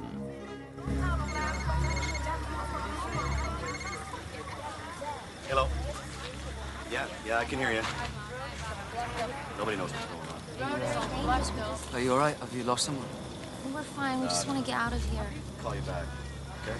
Hello. Yeah, I can hear you. Nobody knows what's going on. Are you all right? Have you lost someone? We're fine. We just want to get out of here. Call you back, okay?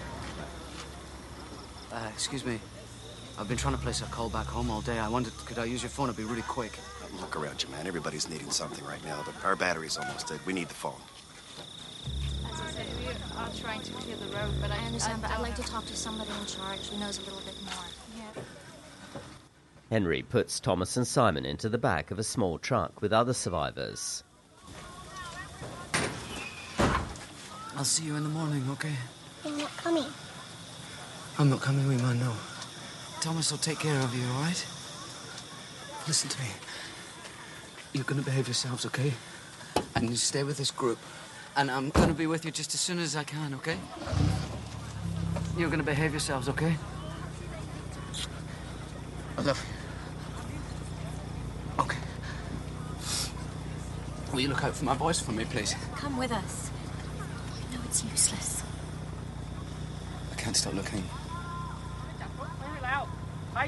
Excuse me. I've been trying to place a call back home all day. I wondered, could I use your phone? It'd be really quick. Look around you, man. Everybody's needing something right now, but our battery's almost dead. We need the phone. As I said, we are trying to clear the road, but I understand, but I'd like to talk to somebody in charge who knows a little bit more. Yeah. Henry puts Thomas and Simon into the back of a small truck with other survivors. I'll see you in the morning, okay? You're not coming. I'm not coming with man, no. Thomas will take care of you, all right? Listen to me. You're going to behave yourselves, okay? And you stay with this group. And I'm going to be with you just as soon as I can, okay? You're going to behave yourselves, okay? I love you. Okay. Will you look out for my voice for me, please? Come with us. No, it's useless. I can't stop looking. I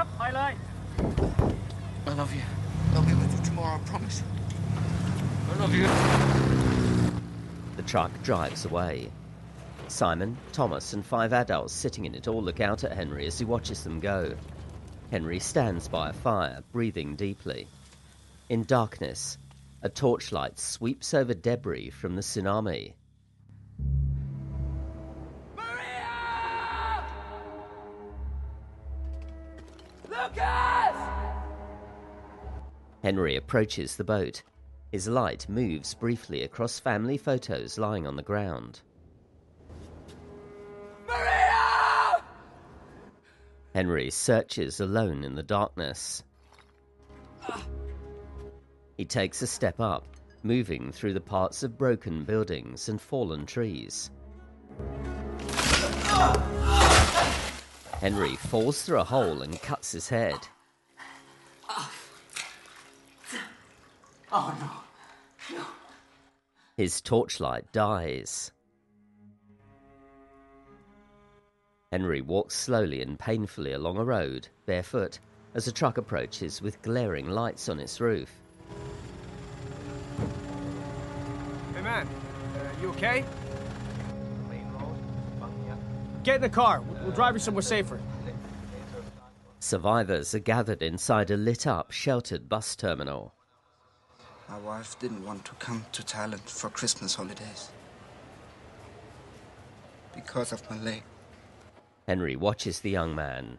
love you. I'll be with you tomorrow, I promise. I love you. The truck drives away. Simon, Thomas, and 5 adults sitting in it all look out at Henry as he watches them go. Henry stands by a fire, breathing deeply. In darkness, a torchlight sweeps over debris from the tsunami. Lucas! Henry approaches the boat. His light moves briefly across family photos lying on the ground. Maria! Henry searches alone in the darkness. He takes a step up, moving through the parts of broken buildings and fallen trees. Henry falls through a hole and cuts his head. Oh, no. No. His torchlight dies. Henry walks slowly and painfully along a road, barefoot, as a truck approaches with glaring lights on its roof. Hey, man. You okay? Get in the car. We'll drive you somewhere safer. Survivors are gathered inside a lit-up, sheltered bus terminal. My wife didn't want to come to Thailand for Christmas holidays. Because of my leg. Henry watches the young man.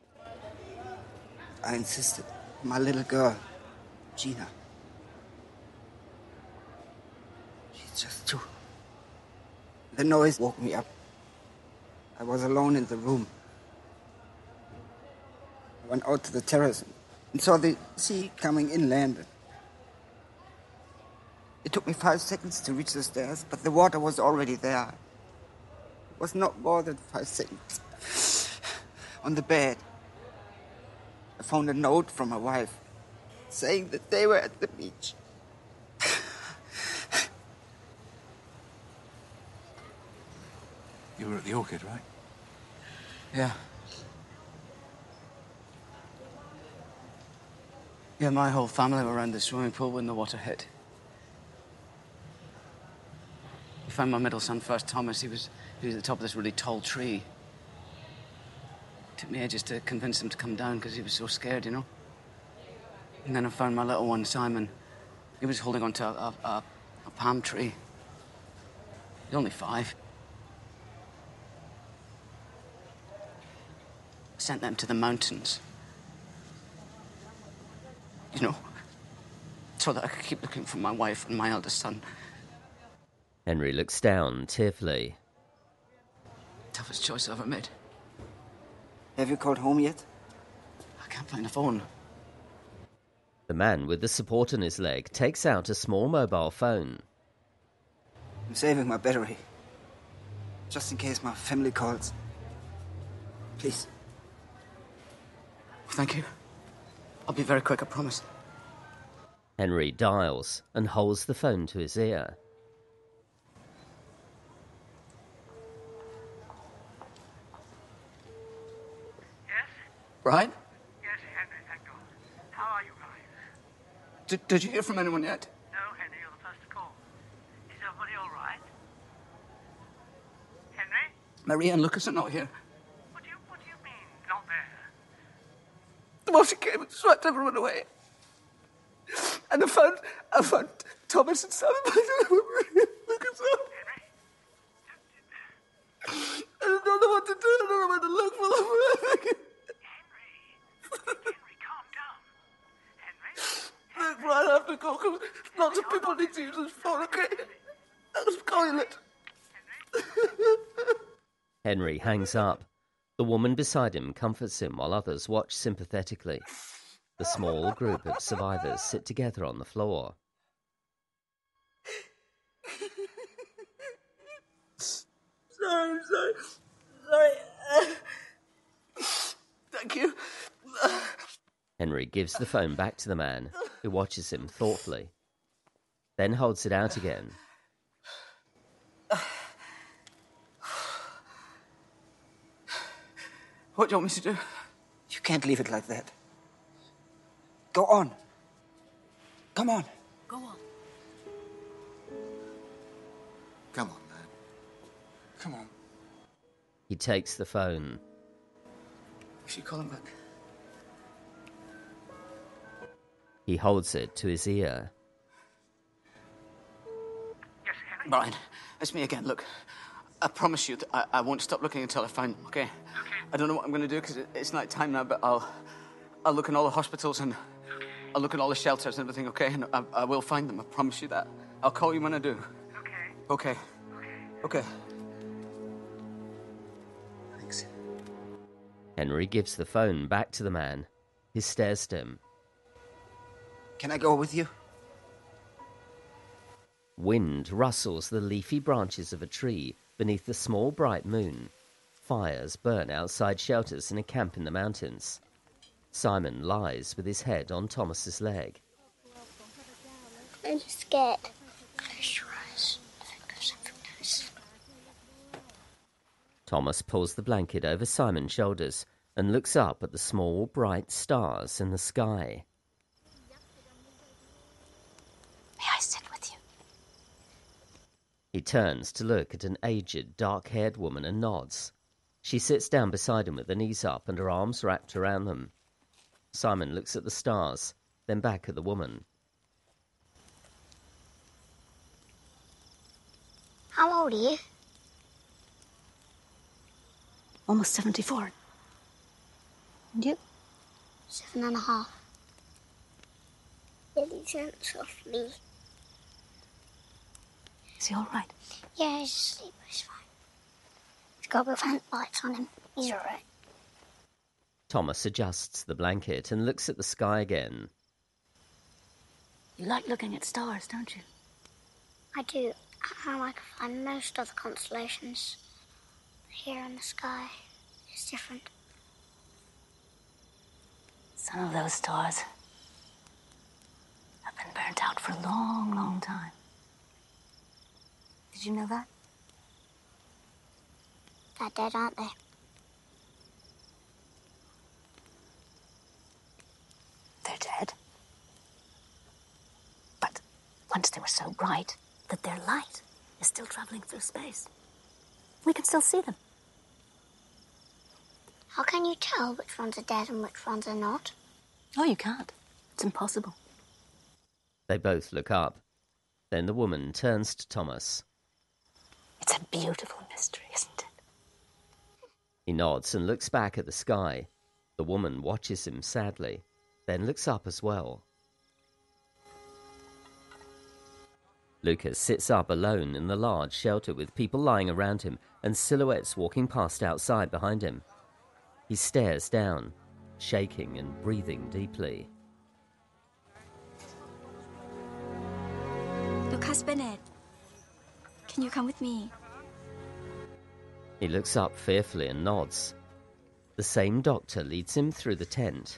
I insisted. My little girl, Gina. She's just 2. The noise woke me up. I was alone in the room. I went out to the terrace and saw the sea coming inland. It took me 5 seconds to reach the stairs, but the water was already there. It was not more than 5 seconds. On the bed, I found a note from my wife saying that they were at the beach. You were at the Orchid, right? Yeah. Yeah, my whole family were around the swimming pool when the water hit. We found my middle son first, Thomas. He was at the top of this really tall tree. It took me ages to convince him to come down because he was so scared, you know. And then I found my little one, Simon. He was holding onto a palm tree. He's only 5. I sent them to the mountains. You know, so that I could keep looking for my wife and my eldest son. Henry looks down tearfully. Toughest choice I ever made. Have you called home yet? I can't find a phone. The man with the support on his leg takes out a small mobile phone. I'm saving my battery. Just in case my family calls. Please. Thank you. I'll be very quick, I promise. Henry dials and holds the phone to his ear. Brian? Yes, Henry, thank God. How are you guys? Did you hear from anyone yet? No, Henry, you're the first to call. Is everybody all right? Henry? Maria and Lucas are not here. What do you mean, not there? The water came and swept everyone away. And I found Thomas and Simon. Lucas up. Henry? I don't know what to do. I don't know where to look for them. Henry, calm down. Henry? Look, Brian, I have to go because lots of people need to use this phone, okay? I'll call you later. Henry hangs up. The woman beside him comforts him while others watch sympathetically. The small group of survivors sit together on the floor. Sorry. Thank you. Henry gives the phone back to the man, who watches him thoughtfully, then holds it out again. What do you want me to do? You can't leave it like that. Go on. Come on. Go on. Come on, man. Come on. He takes the phone. We should call him back. He holds it to his ear. Yes, Henry? Brian, it's me again. Look, I promise you that I won't stop looking until I find him, okay? I don't know what I'm going to do because it's night time now, but I'll look in all the hospitals and I'll look at all the shelters and everything, okay? And I will find them, I promise you that. I'll call you when I do. Okay. Okay. Thanks. Henry gives the phone back to the man. He stares at him. Can I go with you? Wind rustles the leafy branches of a tree beneath the small bright moon. Fires burn outside shelters in a camp in the mountains. Simon lies with his head on Thomas's leg. I'm scared. Close your eyes. Think of something nice. Thomas pulls the blanket over Simon's shoulders and looks up at the small, bright stars in the sky. May I sit with you? He turns to look at an aged, dark-haired woman and nods. She sits down beside him with her knees up and her arms wrapped around them. Simon looks at the stars, then back at the woman. How old are you? Almost 74. And you? 7.5. Really sense of me. Is he all right? Yeah, he's asleep, but he's fine. He's got both hand lights on him. He's all right. Thomas adjusts the blanket and looks at the sky again. You like looking at stars, don't you? I do. I like to find most of the constellations. Here in the sky, it's different. Some of those stars have been burnt out for a long, long time. Did you know that? They're dead, aren't they? They're dead. But once they were so bright that their light is still traveling through space. We can still see them. How can you tell which ones are dead and which ones are not? Oh, you can't. It's impossible. They both look up. Then the woman turns to Thomas. It's a beautiful mystery, isn't it? He nods and looks back at the sky. The woman watches him sadly, then looks up as well. Lucas sits up alone in the large shelter with people lying around him and silhouettes walking past outside behind him. He stares down, shaking and breathing deeply. Lucas Bennett, can you come with me? He looks up fearfully and nods. The same doctor leads him through the tent.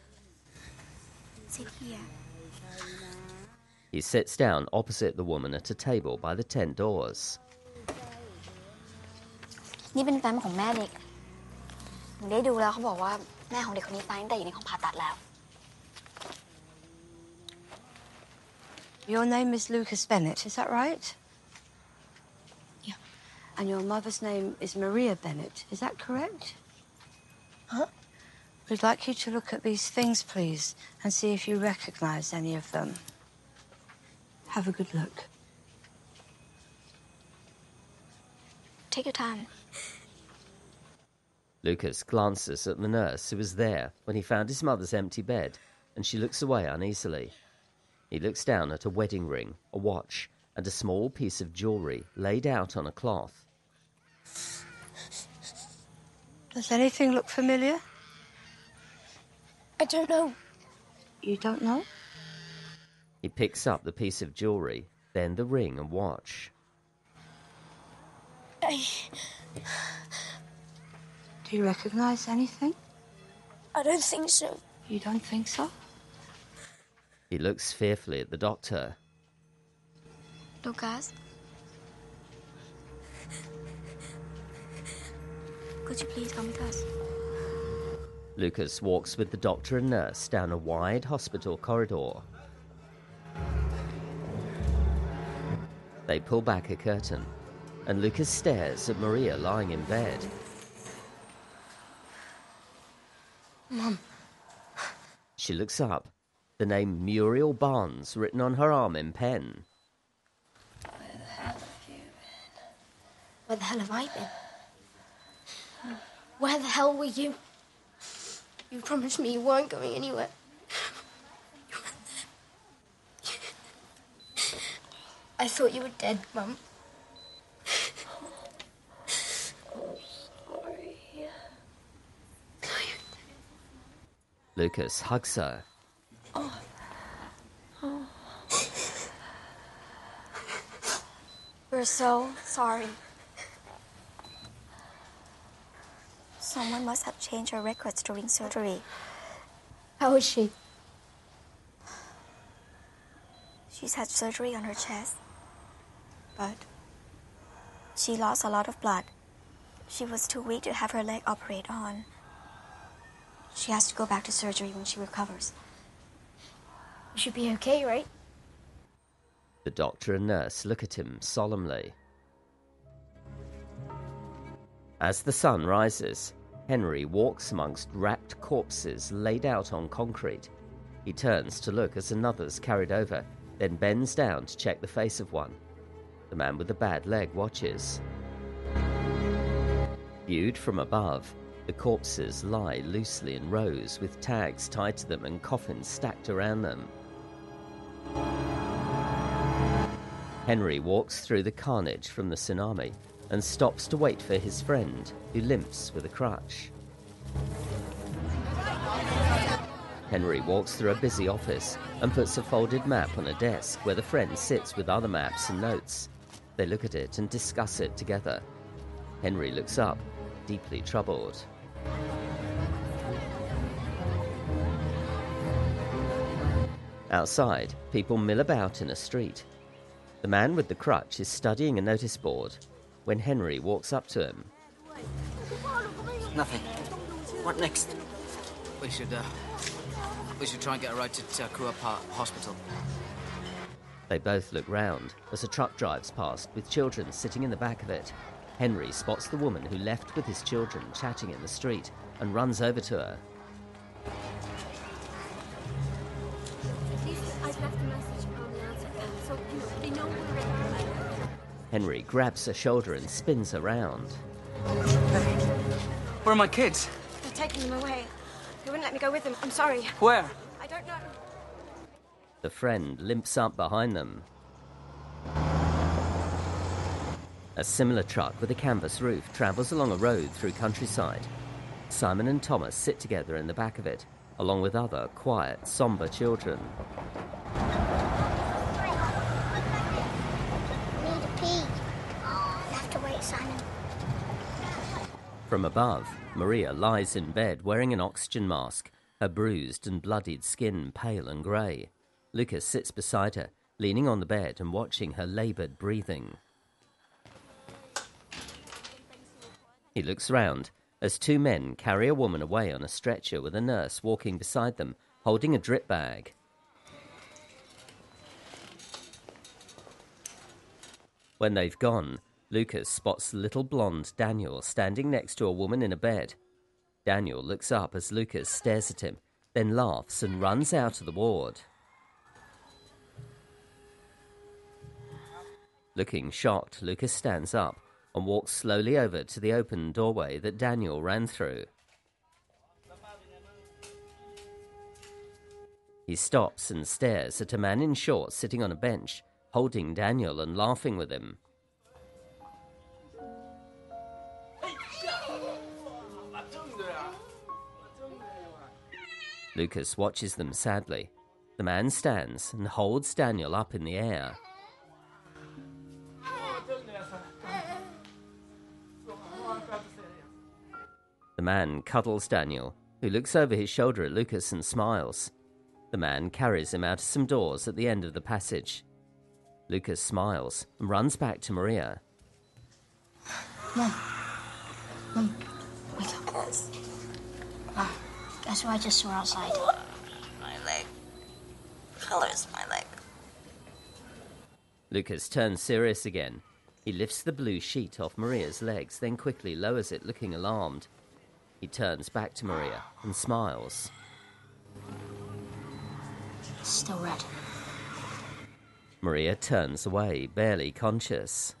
Sit here. He sits down opposite the woman at a table by the tent doors. นี่เป็นแฟ้มของแม่เด็กหนูได้ดูแล้วเขาบอกว่าแม่ของเด็กคนนี้ตายตั้งแต่อยู่ในห้องผ่าตัดแล้ว Your name is Lucas Bennett, is that right? Yeah. And your mother's name is Maria Bennett, is that correct? Huh? We'd like you to look at these things, please, and see if you recognize any of them. Have a good look. Take your time. Lucas glances at the nurse who was there when he found his mother's empty bed, and she looks away uneasily. He looks down at a wedding ring, a watch, and a small piece of jewellery laid out on a cloth. Does anything look familiar? I don't know. You don't know? He picks up the piece of jewellery, then the ring and watch. Do you recognize anything? I don't think so. You don't think so? He looks fearfully at the doctor. Lucas? Could you please come with us? Lucas walks with the doctor and nurse down a wide hospital corridor. They pull back a curtain, and Lucas stares at Maria lying in bed. Mum. She looks up, the name Muriel Barnes written on her arm in pen. Where the hell have I been? Where the hell were you? You promised me you weren't going anywhere. I thought you were dead, Mum. Lucas hugs her. Oh. Oh. We're so sorry. Someone must have changed her records during surgery. How is she? She's had surgery on her chest, but she lost a lot of blood. She was too weak to have her leg operated on. She has to go back to surgery when she recovers. You should be okay, right? The doctor and nurse look at him solemnly. As the sun rises, Henry walks amongst wrapped corpses laid out on concrete. He turns to look as another's carried over, then bends down to check the face of one. The man with the bad leg watches. Viewed from above, the corpses lie loosely in rows with tags tied to them and coffins stacked around them. Henry walks through the carnage from the tsunami and stops to wait for his friend, who limps with a crutch. Henry walks through a busy office and puts a folded map on a desk where the friend sits with other maps and notes. They look at it and discuss it together. Henry looks up, deeply troubled. Outside, people mill about in a street. The man with the crutch is studying a notice board when Henry walks up to him. Nothing. What next? We should try and get a ride to Takua Park Hospital. They both look round as a truck drives past with children sitting in the back of it. Henry spots the woman who left with his children chatting in the street and runs over to her. I've left a message on the answer phone, so they know we're in. Henry grabs her shoulder and spins her round. Where are my kids? They're taking them away. They wouldn't let me go with them. I'm sorry. Where? I don't know. The friend limps up behind them. A similar truck with a canvas roof travels along a road through countryside. Simon and Thomas sit together in the back of it, along with other quiet, somber children. Need a pee. You have to wait, Simon. From above, Maria lies in bed wearing an oxygen mask, her bruised and bloodied skin pale and grey. Lucas sits beside her, leaning on the bed and watching her laboured breathing. He looks round as two men carry a woman away on a stretcher with a nurse walking beside them, holding a drip bag. When they've gone, Lucas spots little blonde Daniel standing next to a woman in a bed. Daniel looks up as Lucas stares at him, then laughs and runs out of the ward. Looking shocked, Lucas stands up and walks slowly over to the open doorway that Daniel ran through. He stops and stares at a man in shorts sitting on a bench, holding Daniel and laughing with him. Lucas watches them sadly. The man stands and holds Daniel up in the air. The man cuddles Daniel, who looks over his shoulder at Lucas and smiles. The man carries him out of some doors at the end of the passage. Lucas smiles and runs back to Maria. Mum. Mum, wake up. Mum, guess what I just saw outside? My leg. Colors my leg. Lucas turns serious again. He lifts the blue sheet off Maria's legs, then quickly lowers it, looking alarmed. He turns back to Maria and smiles. It's still red. Maria turns away, barely conscious.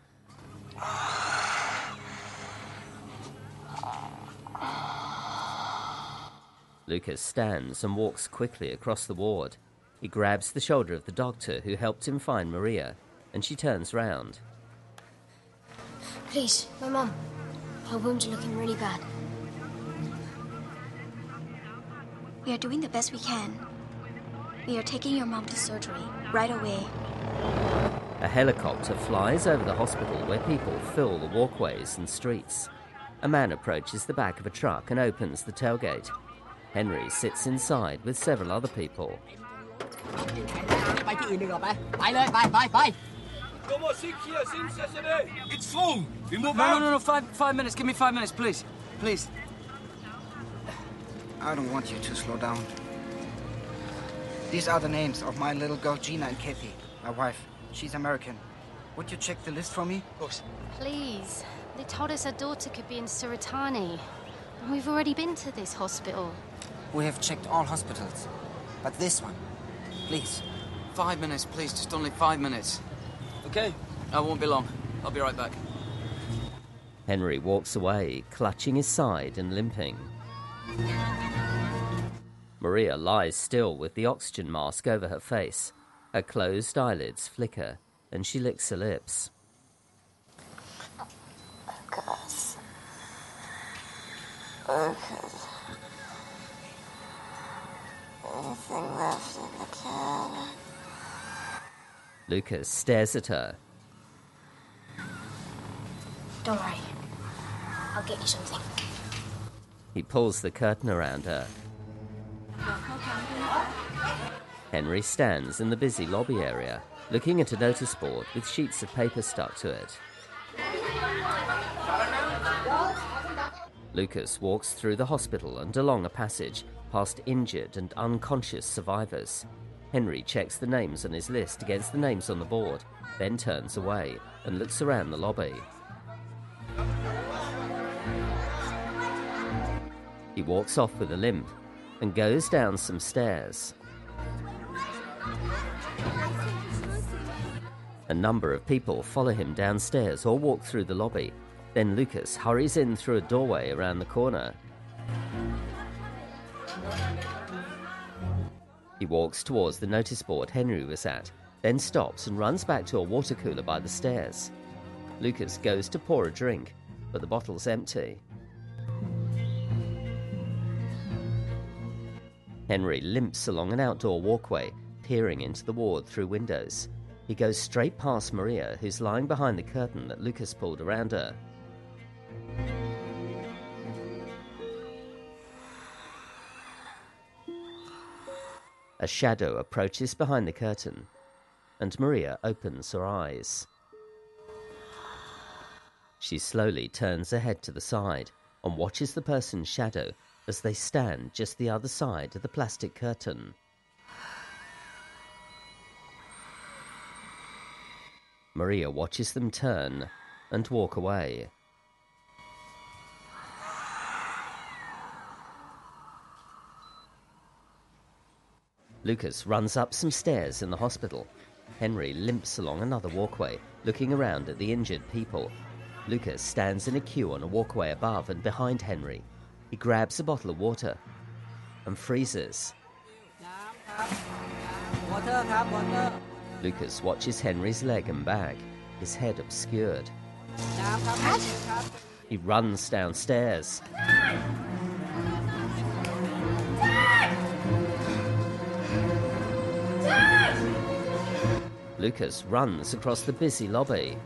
Lucas stands and walks quickly across the ward. He grabs the shoulder of the doctor who helped him find Maria and she turns round. Please, my mum. Her wounds are looking really bad. We are doing the best we can. We are taking your mom to surgery right away. A helicopter flies over the hospital where people fill the walkways and streets. A man approaches the back of a truck and opens the tailgate. Henry sits inside with several other people. It's full. We move out. No. 5 minutes. Give me 5 minutes, please. Please. I don't want you to slow down. These are the names of my little girl Gina and Kathy, my wife. She's American. Would you check the list for me? Of course. Please. They told us her daughter could be in Suratani. And we've already been to this hospital. We have checked all hospitals. But this one, please. 5 minutes, please. Just only 5 minutes. Okay? I won't be long. I'll be right back. Henry walks away, clutching his side and limping. Maria lies still with the oxygen mask over her face. Her closed eyelids flicker, and she licks her lips. Lucas. Lucas. Anything left in the can? Lucas stares at her. Don't worry. I'll get you something. He pulls the curtain around her. Henry stands in the busy lobby area, looking at a notice board with sheets of paper stuck to it. Lucas walks through the hospital and along a passage, past injured and unconscious survivors. Henry checks the names on his list against the names on the board, then turns away and looks around the lobby. He walks off with a limp and goes down some stairs. A number of people follow him downstairs or walk through the lobby. Then Lucas hurries in through a doorway around the corner. He walks towards the notice board Henry was at, then stops and runs back to a water cooler by the stairs. Lucas goes to pour a drink, but the bottle's empty. Henry limps along an outdoor walkway, peering into the ward through windows. He goes straight past Maria, who's lying behind the curtain that Lucas pulled around her. A shadow approaches behind the curtain, and Maria opens her eyes. She slowly turns her head to the side and watches the person's shadow as they stand just the other side of the plastic curtain. Maria watches them turn and walk away. Lucas runs up some stairs in the hospital. Henry limps along another walkway, looking around at the injured people. Lucas stands in a queue on a walkway above and behind Henry. He grabs a bottle of water and freezes. Lucas watches Henry's leg and back, his head obscured. He runs downstairs. Lucas runs across the busy lobby.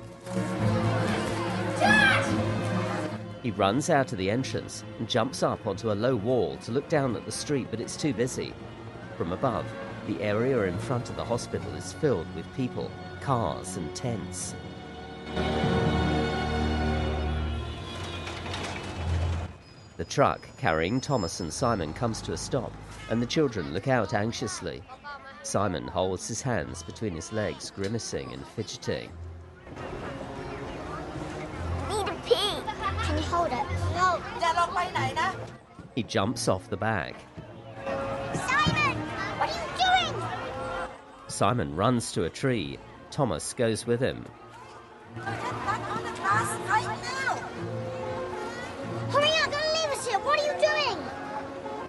He runs out of the entrance and jumps up onto a low wall to look down at the street, but it's too busy. From above, the area in front of the hospital is filled with people, cars and tents. The truck carrying Thomas and Simon comes to a stop, and the children look out anxiously. Simon holds his hands between his legs, grimacing and fidgeting. Need a pee. Can you hold it? No. He jumps off the back. Simon! What are you doing? Simon runs to a tree. Thomas goes with him. Hurry up, don't leave us here. What are you doing?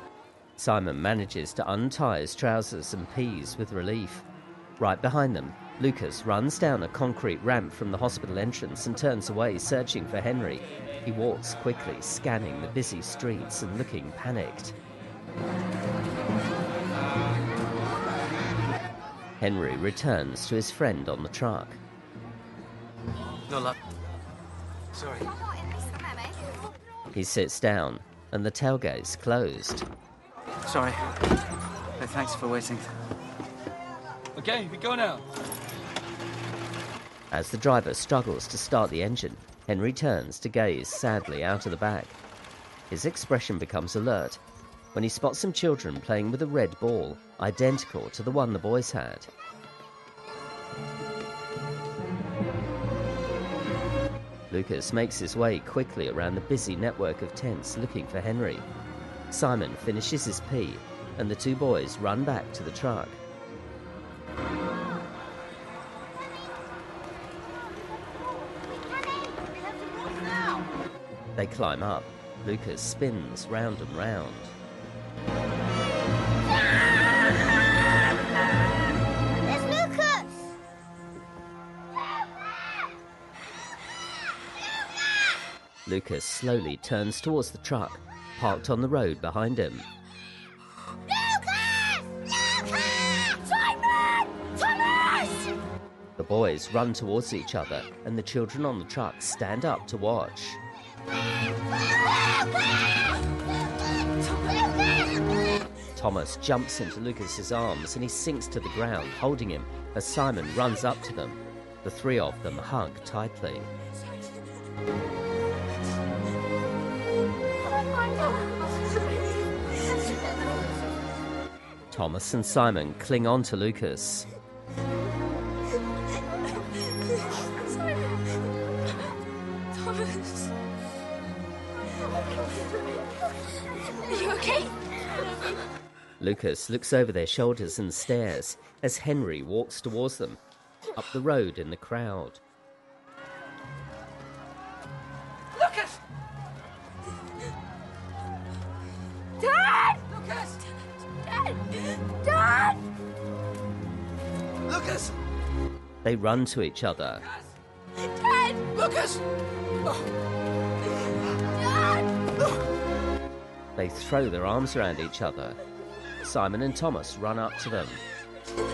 Simon manages to untie his trousers and pees with relief. Right behind them, Lucas runs down a concrete ramp from the hospital entrance and turns away, searching for Henry. He walks quickly, scanning the busy streets and looking panicked. Henry returns to his friend on the truck. No luck. Sorry. He sits down, and the tailgate's closed. Sorry. Hey, thanks for waiting. Okay, we go now. As the driver struggles to start the engine, Henry turns to gaze sadly out of the back. His expression becomes alert when he spots some children playing with a red ball, identical to the one the boys had. Lucas makes his way quickly around the busy network of tents looking for Henry. Simon finishes his pee, and the two boys run back to the truck. They climb up. Lucas spins round and round. There's Lucas! Lucas slowly turns towards the truck, parked on the road behind him. The boys run towards each other, and the children on the truck stand up to watch. Thomas jumps into Lucas's arms and he sinks to the ground, holding him as Simon runs up to them. The three of them hug tightly. Thomas and Simon cling on to Lucas. Thomas. Are you okay? Lucas looks over their shoulders and stares as Henry walks towards them, up the road in the crowd. Lucas! Dad! Lucas! Dad! Dad! Lucas! They run to each other. Dad! Lucas! Dad! They throw their arms around each other. Simon and Thomas run up to them. I'm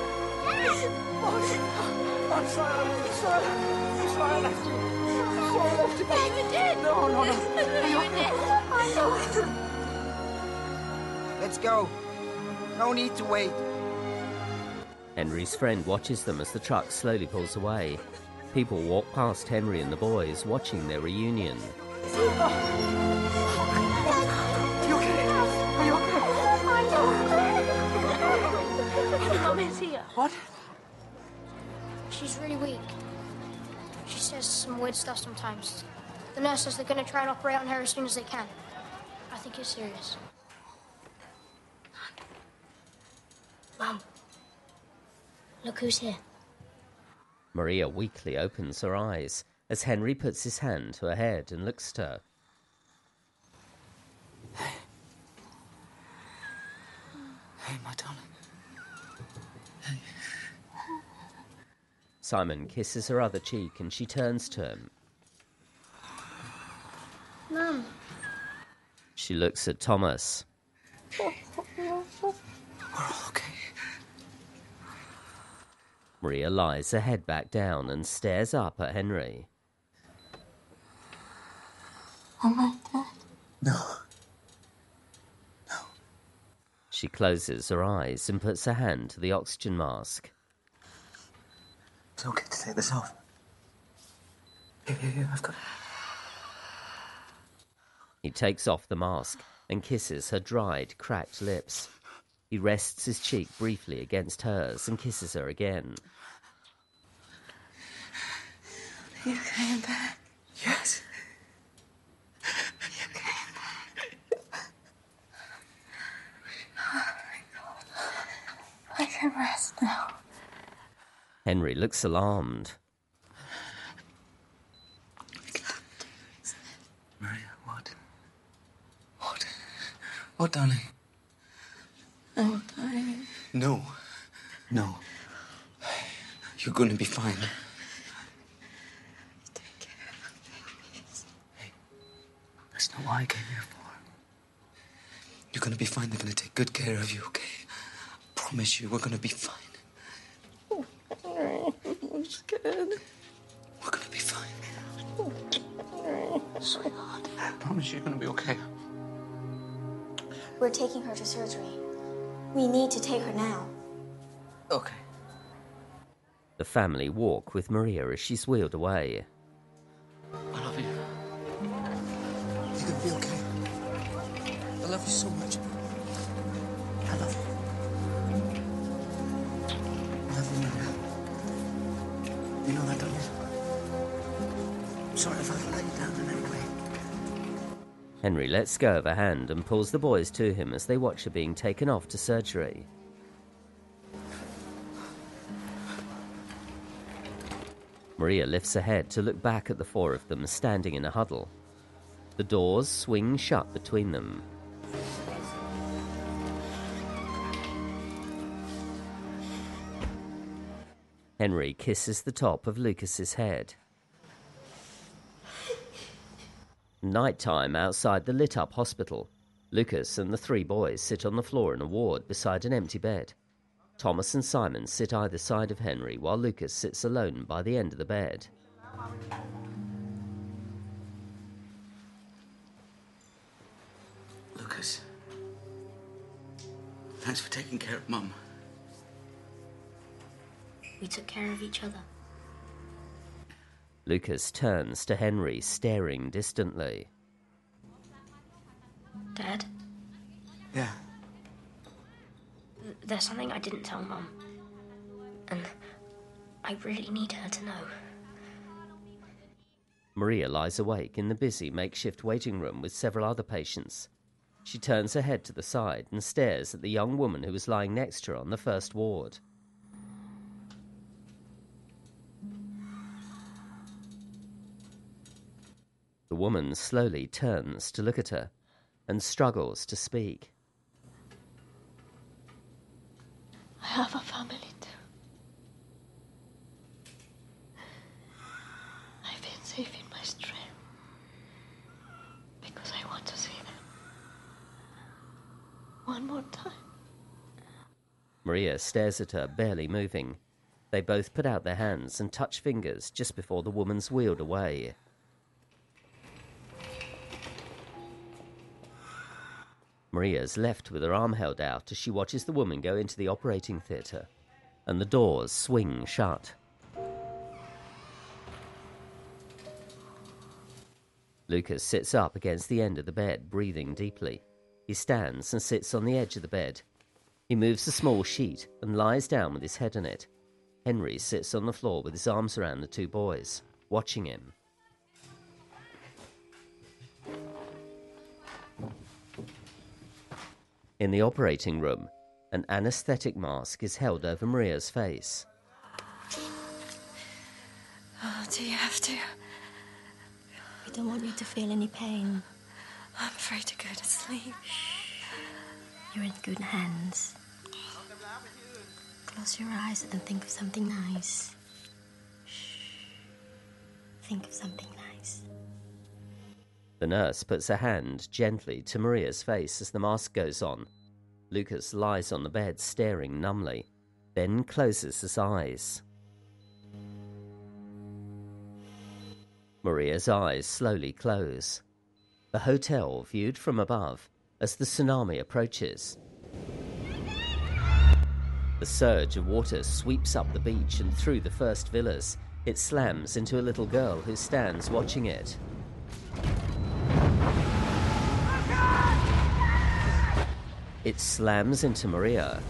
sorry. I'm sorry. I'm sorry. I left you. I'm sorry I left you. You did. No. You did. I know. Let's go. No need to wait. Henry's friend watches them as the truck slowly pulls away. People walk past Henry and the boys, watching their reunion. Mum is here. What? She's really weak. She says some weird stuff sometimes. The nurse says they're going to try and operate on her as soon as they can. I think it's serious. Mum, look who's here. Maria weakly opens her eyes as Henry puts his hand to her head and looks at her. Hey, my darling. Simon kisses her other cheek and she turns to him. Mum. She looks at Thomas. We're all okay. Maria lies her head back down and stares up at Henry. Am I dead? No. She closes her eyes and puts her hand to the oxygen mask. It's okay to take this off. Here, I've got it. He takes off the mask and kisses her dried, cracked lips. He rests his cheek briefly against hers and kisses her again. You came back. Yes. You came back. Oh, my God. I can rest now. Henry looks alarmed. Maria, what? What, darling? I'm dying. No. You're gonna be fine. That's not what I came here for. You're gonna be fine. They're gonna take good care of you, okay? I promise you, we're gonna be fine. I'm scared. We're gonna be fine. Sweetheart, I promise you're gonna be okay. We're taking her to surgery. We need to take her now. Okay. The family walk with Maria as she's wheeled away. I love you. You're gonna be okay. I love you so much. I love you. I love you, Maria. You know that, don't you? I'm sorry if I've let you down in any way. Henry lets go of her hand and pulls the boys to him as they watch her being taken off to surgery. Maria lifts her head to look back at the four of them standing in a huddle. The doors swing shut between them. Henry kisses the top of Lucas's head. Nighttime outside the lit-up hospital. Lucas and the three boys sit on the floor in a ward beside an empty bed. Thomas and Simon sit either side of Henry while Lucas sits alone by the end of the bed. Lucas, thanks for taking care of Mum. We took care of each other. Lucas turns to Henry, staring distantly. Dad? Yeah. There's something I didn't tell Mum. And I really need her to know. Maria lies awake in the busy makeshift waiting room with several other patients. She turns her head to the side and stares at the young woman who was lying next to her on the first ward. The woman slowly turns to look at her and struggles to speak. I have a family too. I've been saving my strength because I want to see them one more time. Maria stares at her, barely moving. They both put out their hands and touch fingers just before the woman's wheeled away. Maria's left with her arm held out as she watches the woman go into the operating theatre, and the doors swing shut. Lucas sits up against the end of the bed, breathing deeply. He stands and sits on the edge of the bed. He moves a small sheet and lies down with his head on it. Henry sits on the floor with his arms around the two boys, watching him. In the operating room, an anaesthetic mask is held over Maria's face. Oh, do you have to? We don't want you to feel any pain. I'm afraid to go to sleep. You're in good hands. Close your eyes and think of something nice. Think of something nice. The nurse puts her hand gently to Maria's face as the mask goes on. Lucas lies on the bed, staring numbly, then closes his eyes. Maria's eyes slowly close. The hotel viewed from above as the tsunami approaches. The surge of water sweeps up the beach and through the first villas. It slams into a little girl who stands watching it. It slams into Maria.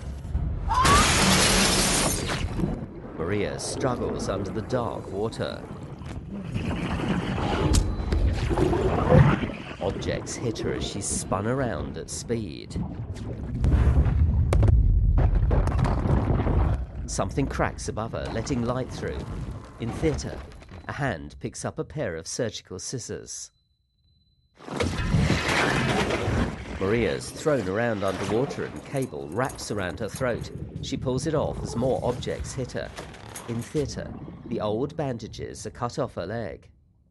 Maria struggles under the dark water. Objects hit her as she's spun around at speed. Something cracks above her, letting light through. In theatre, a hand picks up a pair of surgical scissors. Maria's thrown around underwater and cable wraps around her throat. She pulls it off as more objects hit her. In theatre, the old bandages are cut off her leg.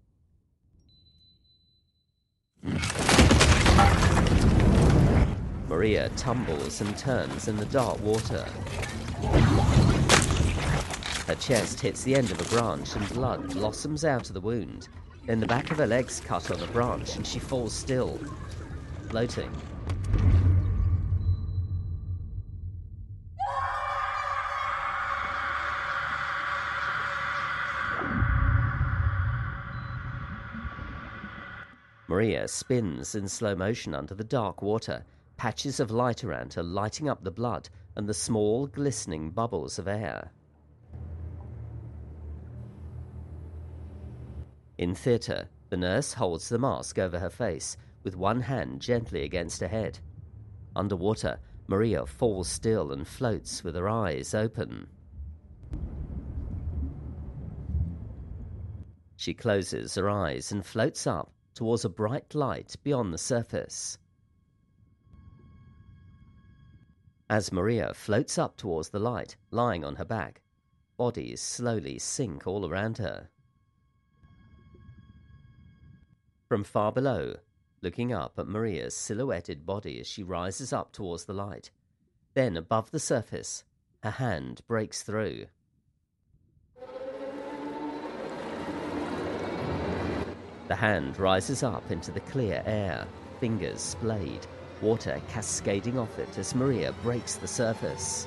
Maria tumbles and turns in the dark water. Her chest hits the end of a branch and blood blossoms out of the wound. Then the back of her leg's cut on a branch and she falls still, floating. Maria spins in slow motion under the dark water, patches of light around her lighting up the blood and the small, glistening bubbles of air. In theatre, the nurse holds the mask over her face, with one hand gently against her head. Underwater, Maria falls still and floats with her eyes open. She closes her eyes and floats up towards a bright light beyond the surface. As Maria floats up towards the light, lying on her back, bodies slowly sink all around her. From far below, looking up at Maria's silhouetted body as she rises up towards the light, then above the surface, her hand breaks through. The hand rises up into the clear air, fingers splayed, water cascading off it as Maria breaks the surface.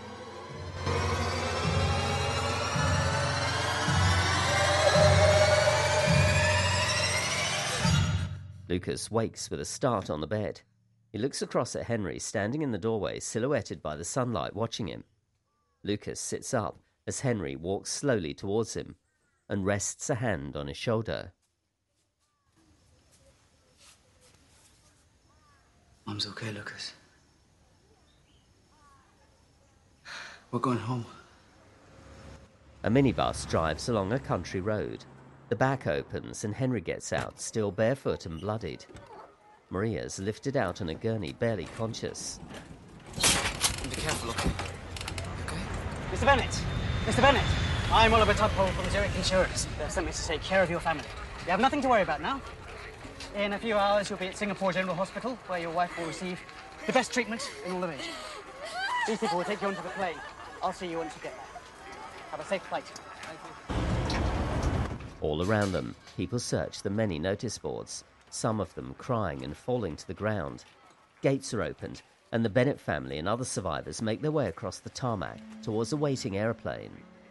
Lucas wakes with a start on the bed. He looks across at Henry standing in the doorway, silhouetted by the sunlight, watching him. Lucas sits up as Henry walks slowly towards him and rests a hand on his shoulder. Mom's okay, Lucas. We're going home. A minibus drives along a country road. The back opens and Henry gets out, still barefoot and bloodied. Maria's lifted out on a gurney, barely conscious. Be careful, okay? Okay? Mr. Bennett! Mr. Bennett! I'm Oliver Tugpole from Zurich Insurance. They've sent me to take care of your family. You have nothing to worry about now. In a few hours, you'll be at Singapore General Hospital, where your wife will receive the best treatment in all of Asia. These people will take you onto the plane. I'll see you once you get there. Have a safe flight. Thank you. All around them, people search the many notice boards, some of them crying and falling to the ground. Gates are opened, and the Bennett family and other survivors make their way across the tarmac towards a waiting aeroplane.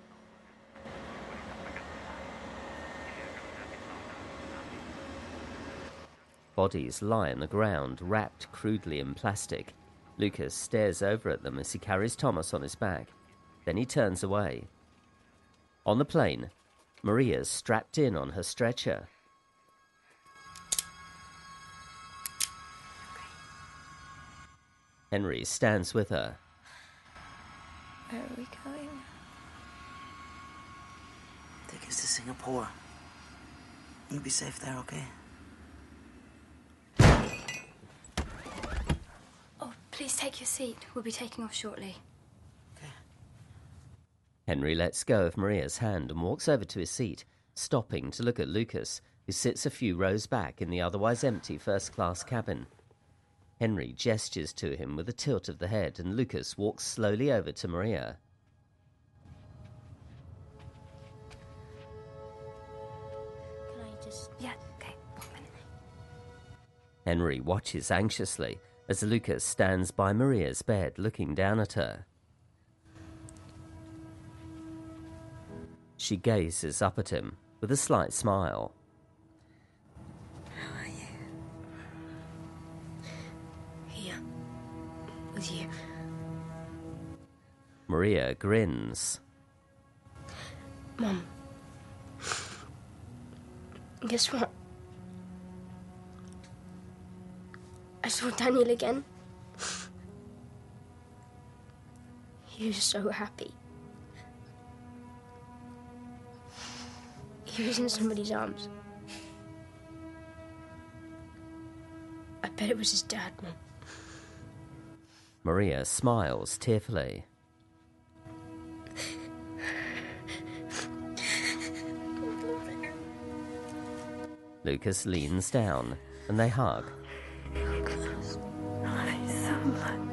Bodies lie on the ground, wrapped crudely in plastic. Lucas stares over at them as he carries Thomas on his back. Then he turns away. On the plane, Maria's strapped in on her stretcher. Henry stands with her. Where are we going? Take us to Singapore. You'll be safe there, okay? Please take your seat. We'll be taking off shortly. Henry lets go of Maria's hand and walks over to his seat, stopping to look at Lucas, who sits a few rows back in the otherwise empty first-class cabin. Henry gestures to him with a tilt of the head, and Lucas walks slowly over to Maria. Can I just... Yeah, okay. 1 minute. Henry watches anxiously as Lucas stands by Maria's bed looking down at her. She gazes up at him with a slight smile. How are you? Here. With you. Maria grins. Mum. Guess what? I saw Daniel again. He was so happy. He was in somebody's arms. I bet it was his dad, Mum. Maria smiles tearfully. Lucas leans down and they hug. Lucas, I love you so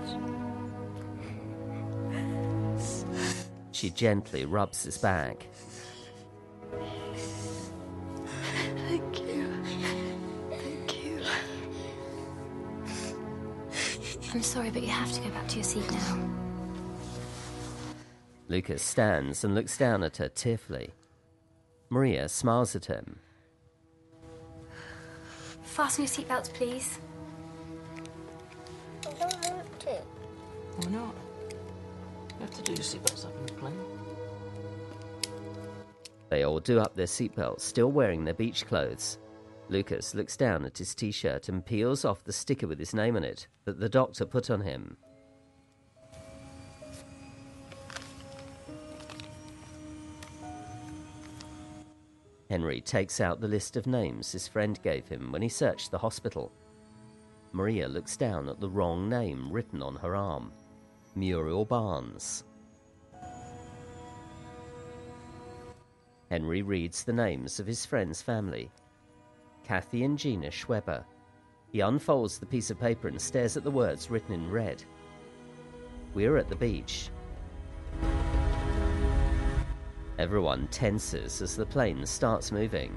much. She gently rubs his back. Thank you. Thank you. I'm sorry, but you have to go back to your seat now. Lucas stands and looks down at her tearfully. Maria smiles at him. Fasten your seatbelts, please. I don't want to. Why not? You have to do your seatbelts up in the plane. They all do up their seatbelts, still wearing their beach clothes. Lucas looks down at his t-shirt and peels off the sticker with his name on it that the doctor put on him. Henry takes out the list of names his friend gave him when he searched the hospital. Maria looks down at the wrong name written on her arm. Muriel Barnes. Henry reads the names of his friend's family. Kathy and Gina Schweber. He unfolds the piece of paper and stares at the words written in red. We're at the beach. Everyone tenses as the plane starts moving.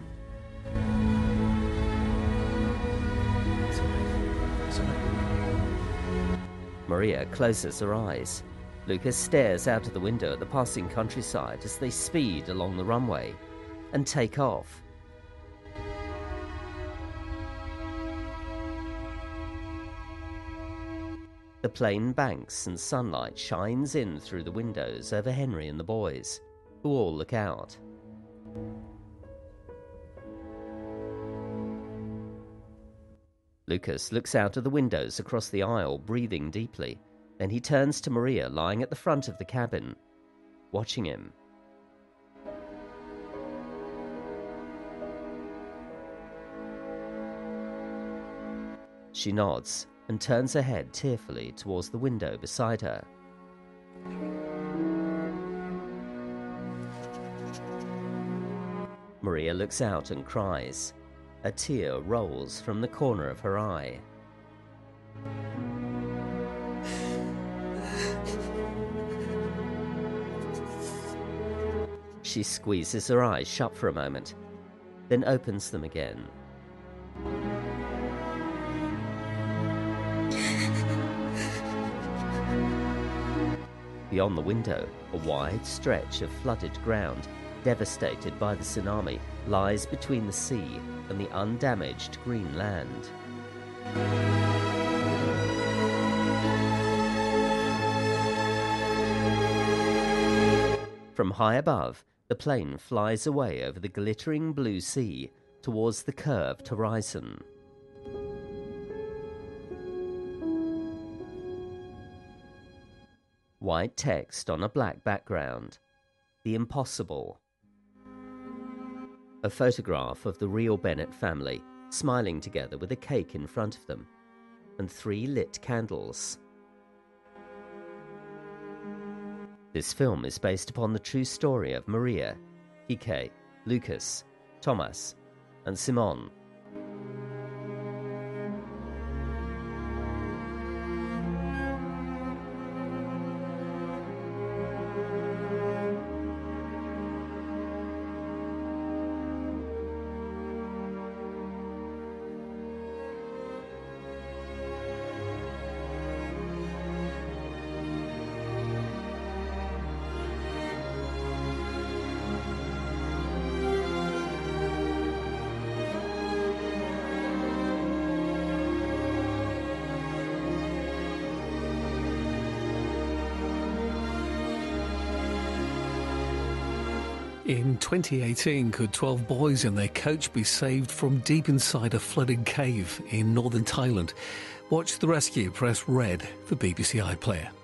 Maria closes her eyes. Lucas stares out of the window at the passing countryside as they speed along the runway and take off. The plane banks and sunlight shines in through the windows over Henry and the boys, who all look out. Lucas looks out of the windows across the aisle, breathing deeply. Then he turns to Maria, lying at the front of the cabin, watching him. She nods and turns her head tearfully towards the window beside her. Maria looks out and cries. A tear rolls from the corner of her eye. She squeezes her eyes shut for a moment, then opens them again. Beyond the window, a wide stretch of flooded ground, devastated by the tsunami, lies between the sea and the undamaged green land. From high above, the plane flies away over the glittering blue sea towards the curved horizon. White text on a black background. The impossible. A photograph of the real Bennett family, smiling together with a cake in front of them, and 3 lit candles. This film is based upon the true story of Maria, Kike, Lucas, Thomas, and Simone. In 2018, could 12 boys and their coach be saved from deep inside a flooded cave in northern Thailand? Watch the rescue. Press red for BBC iPlayer.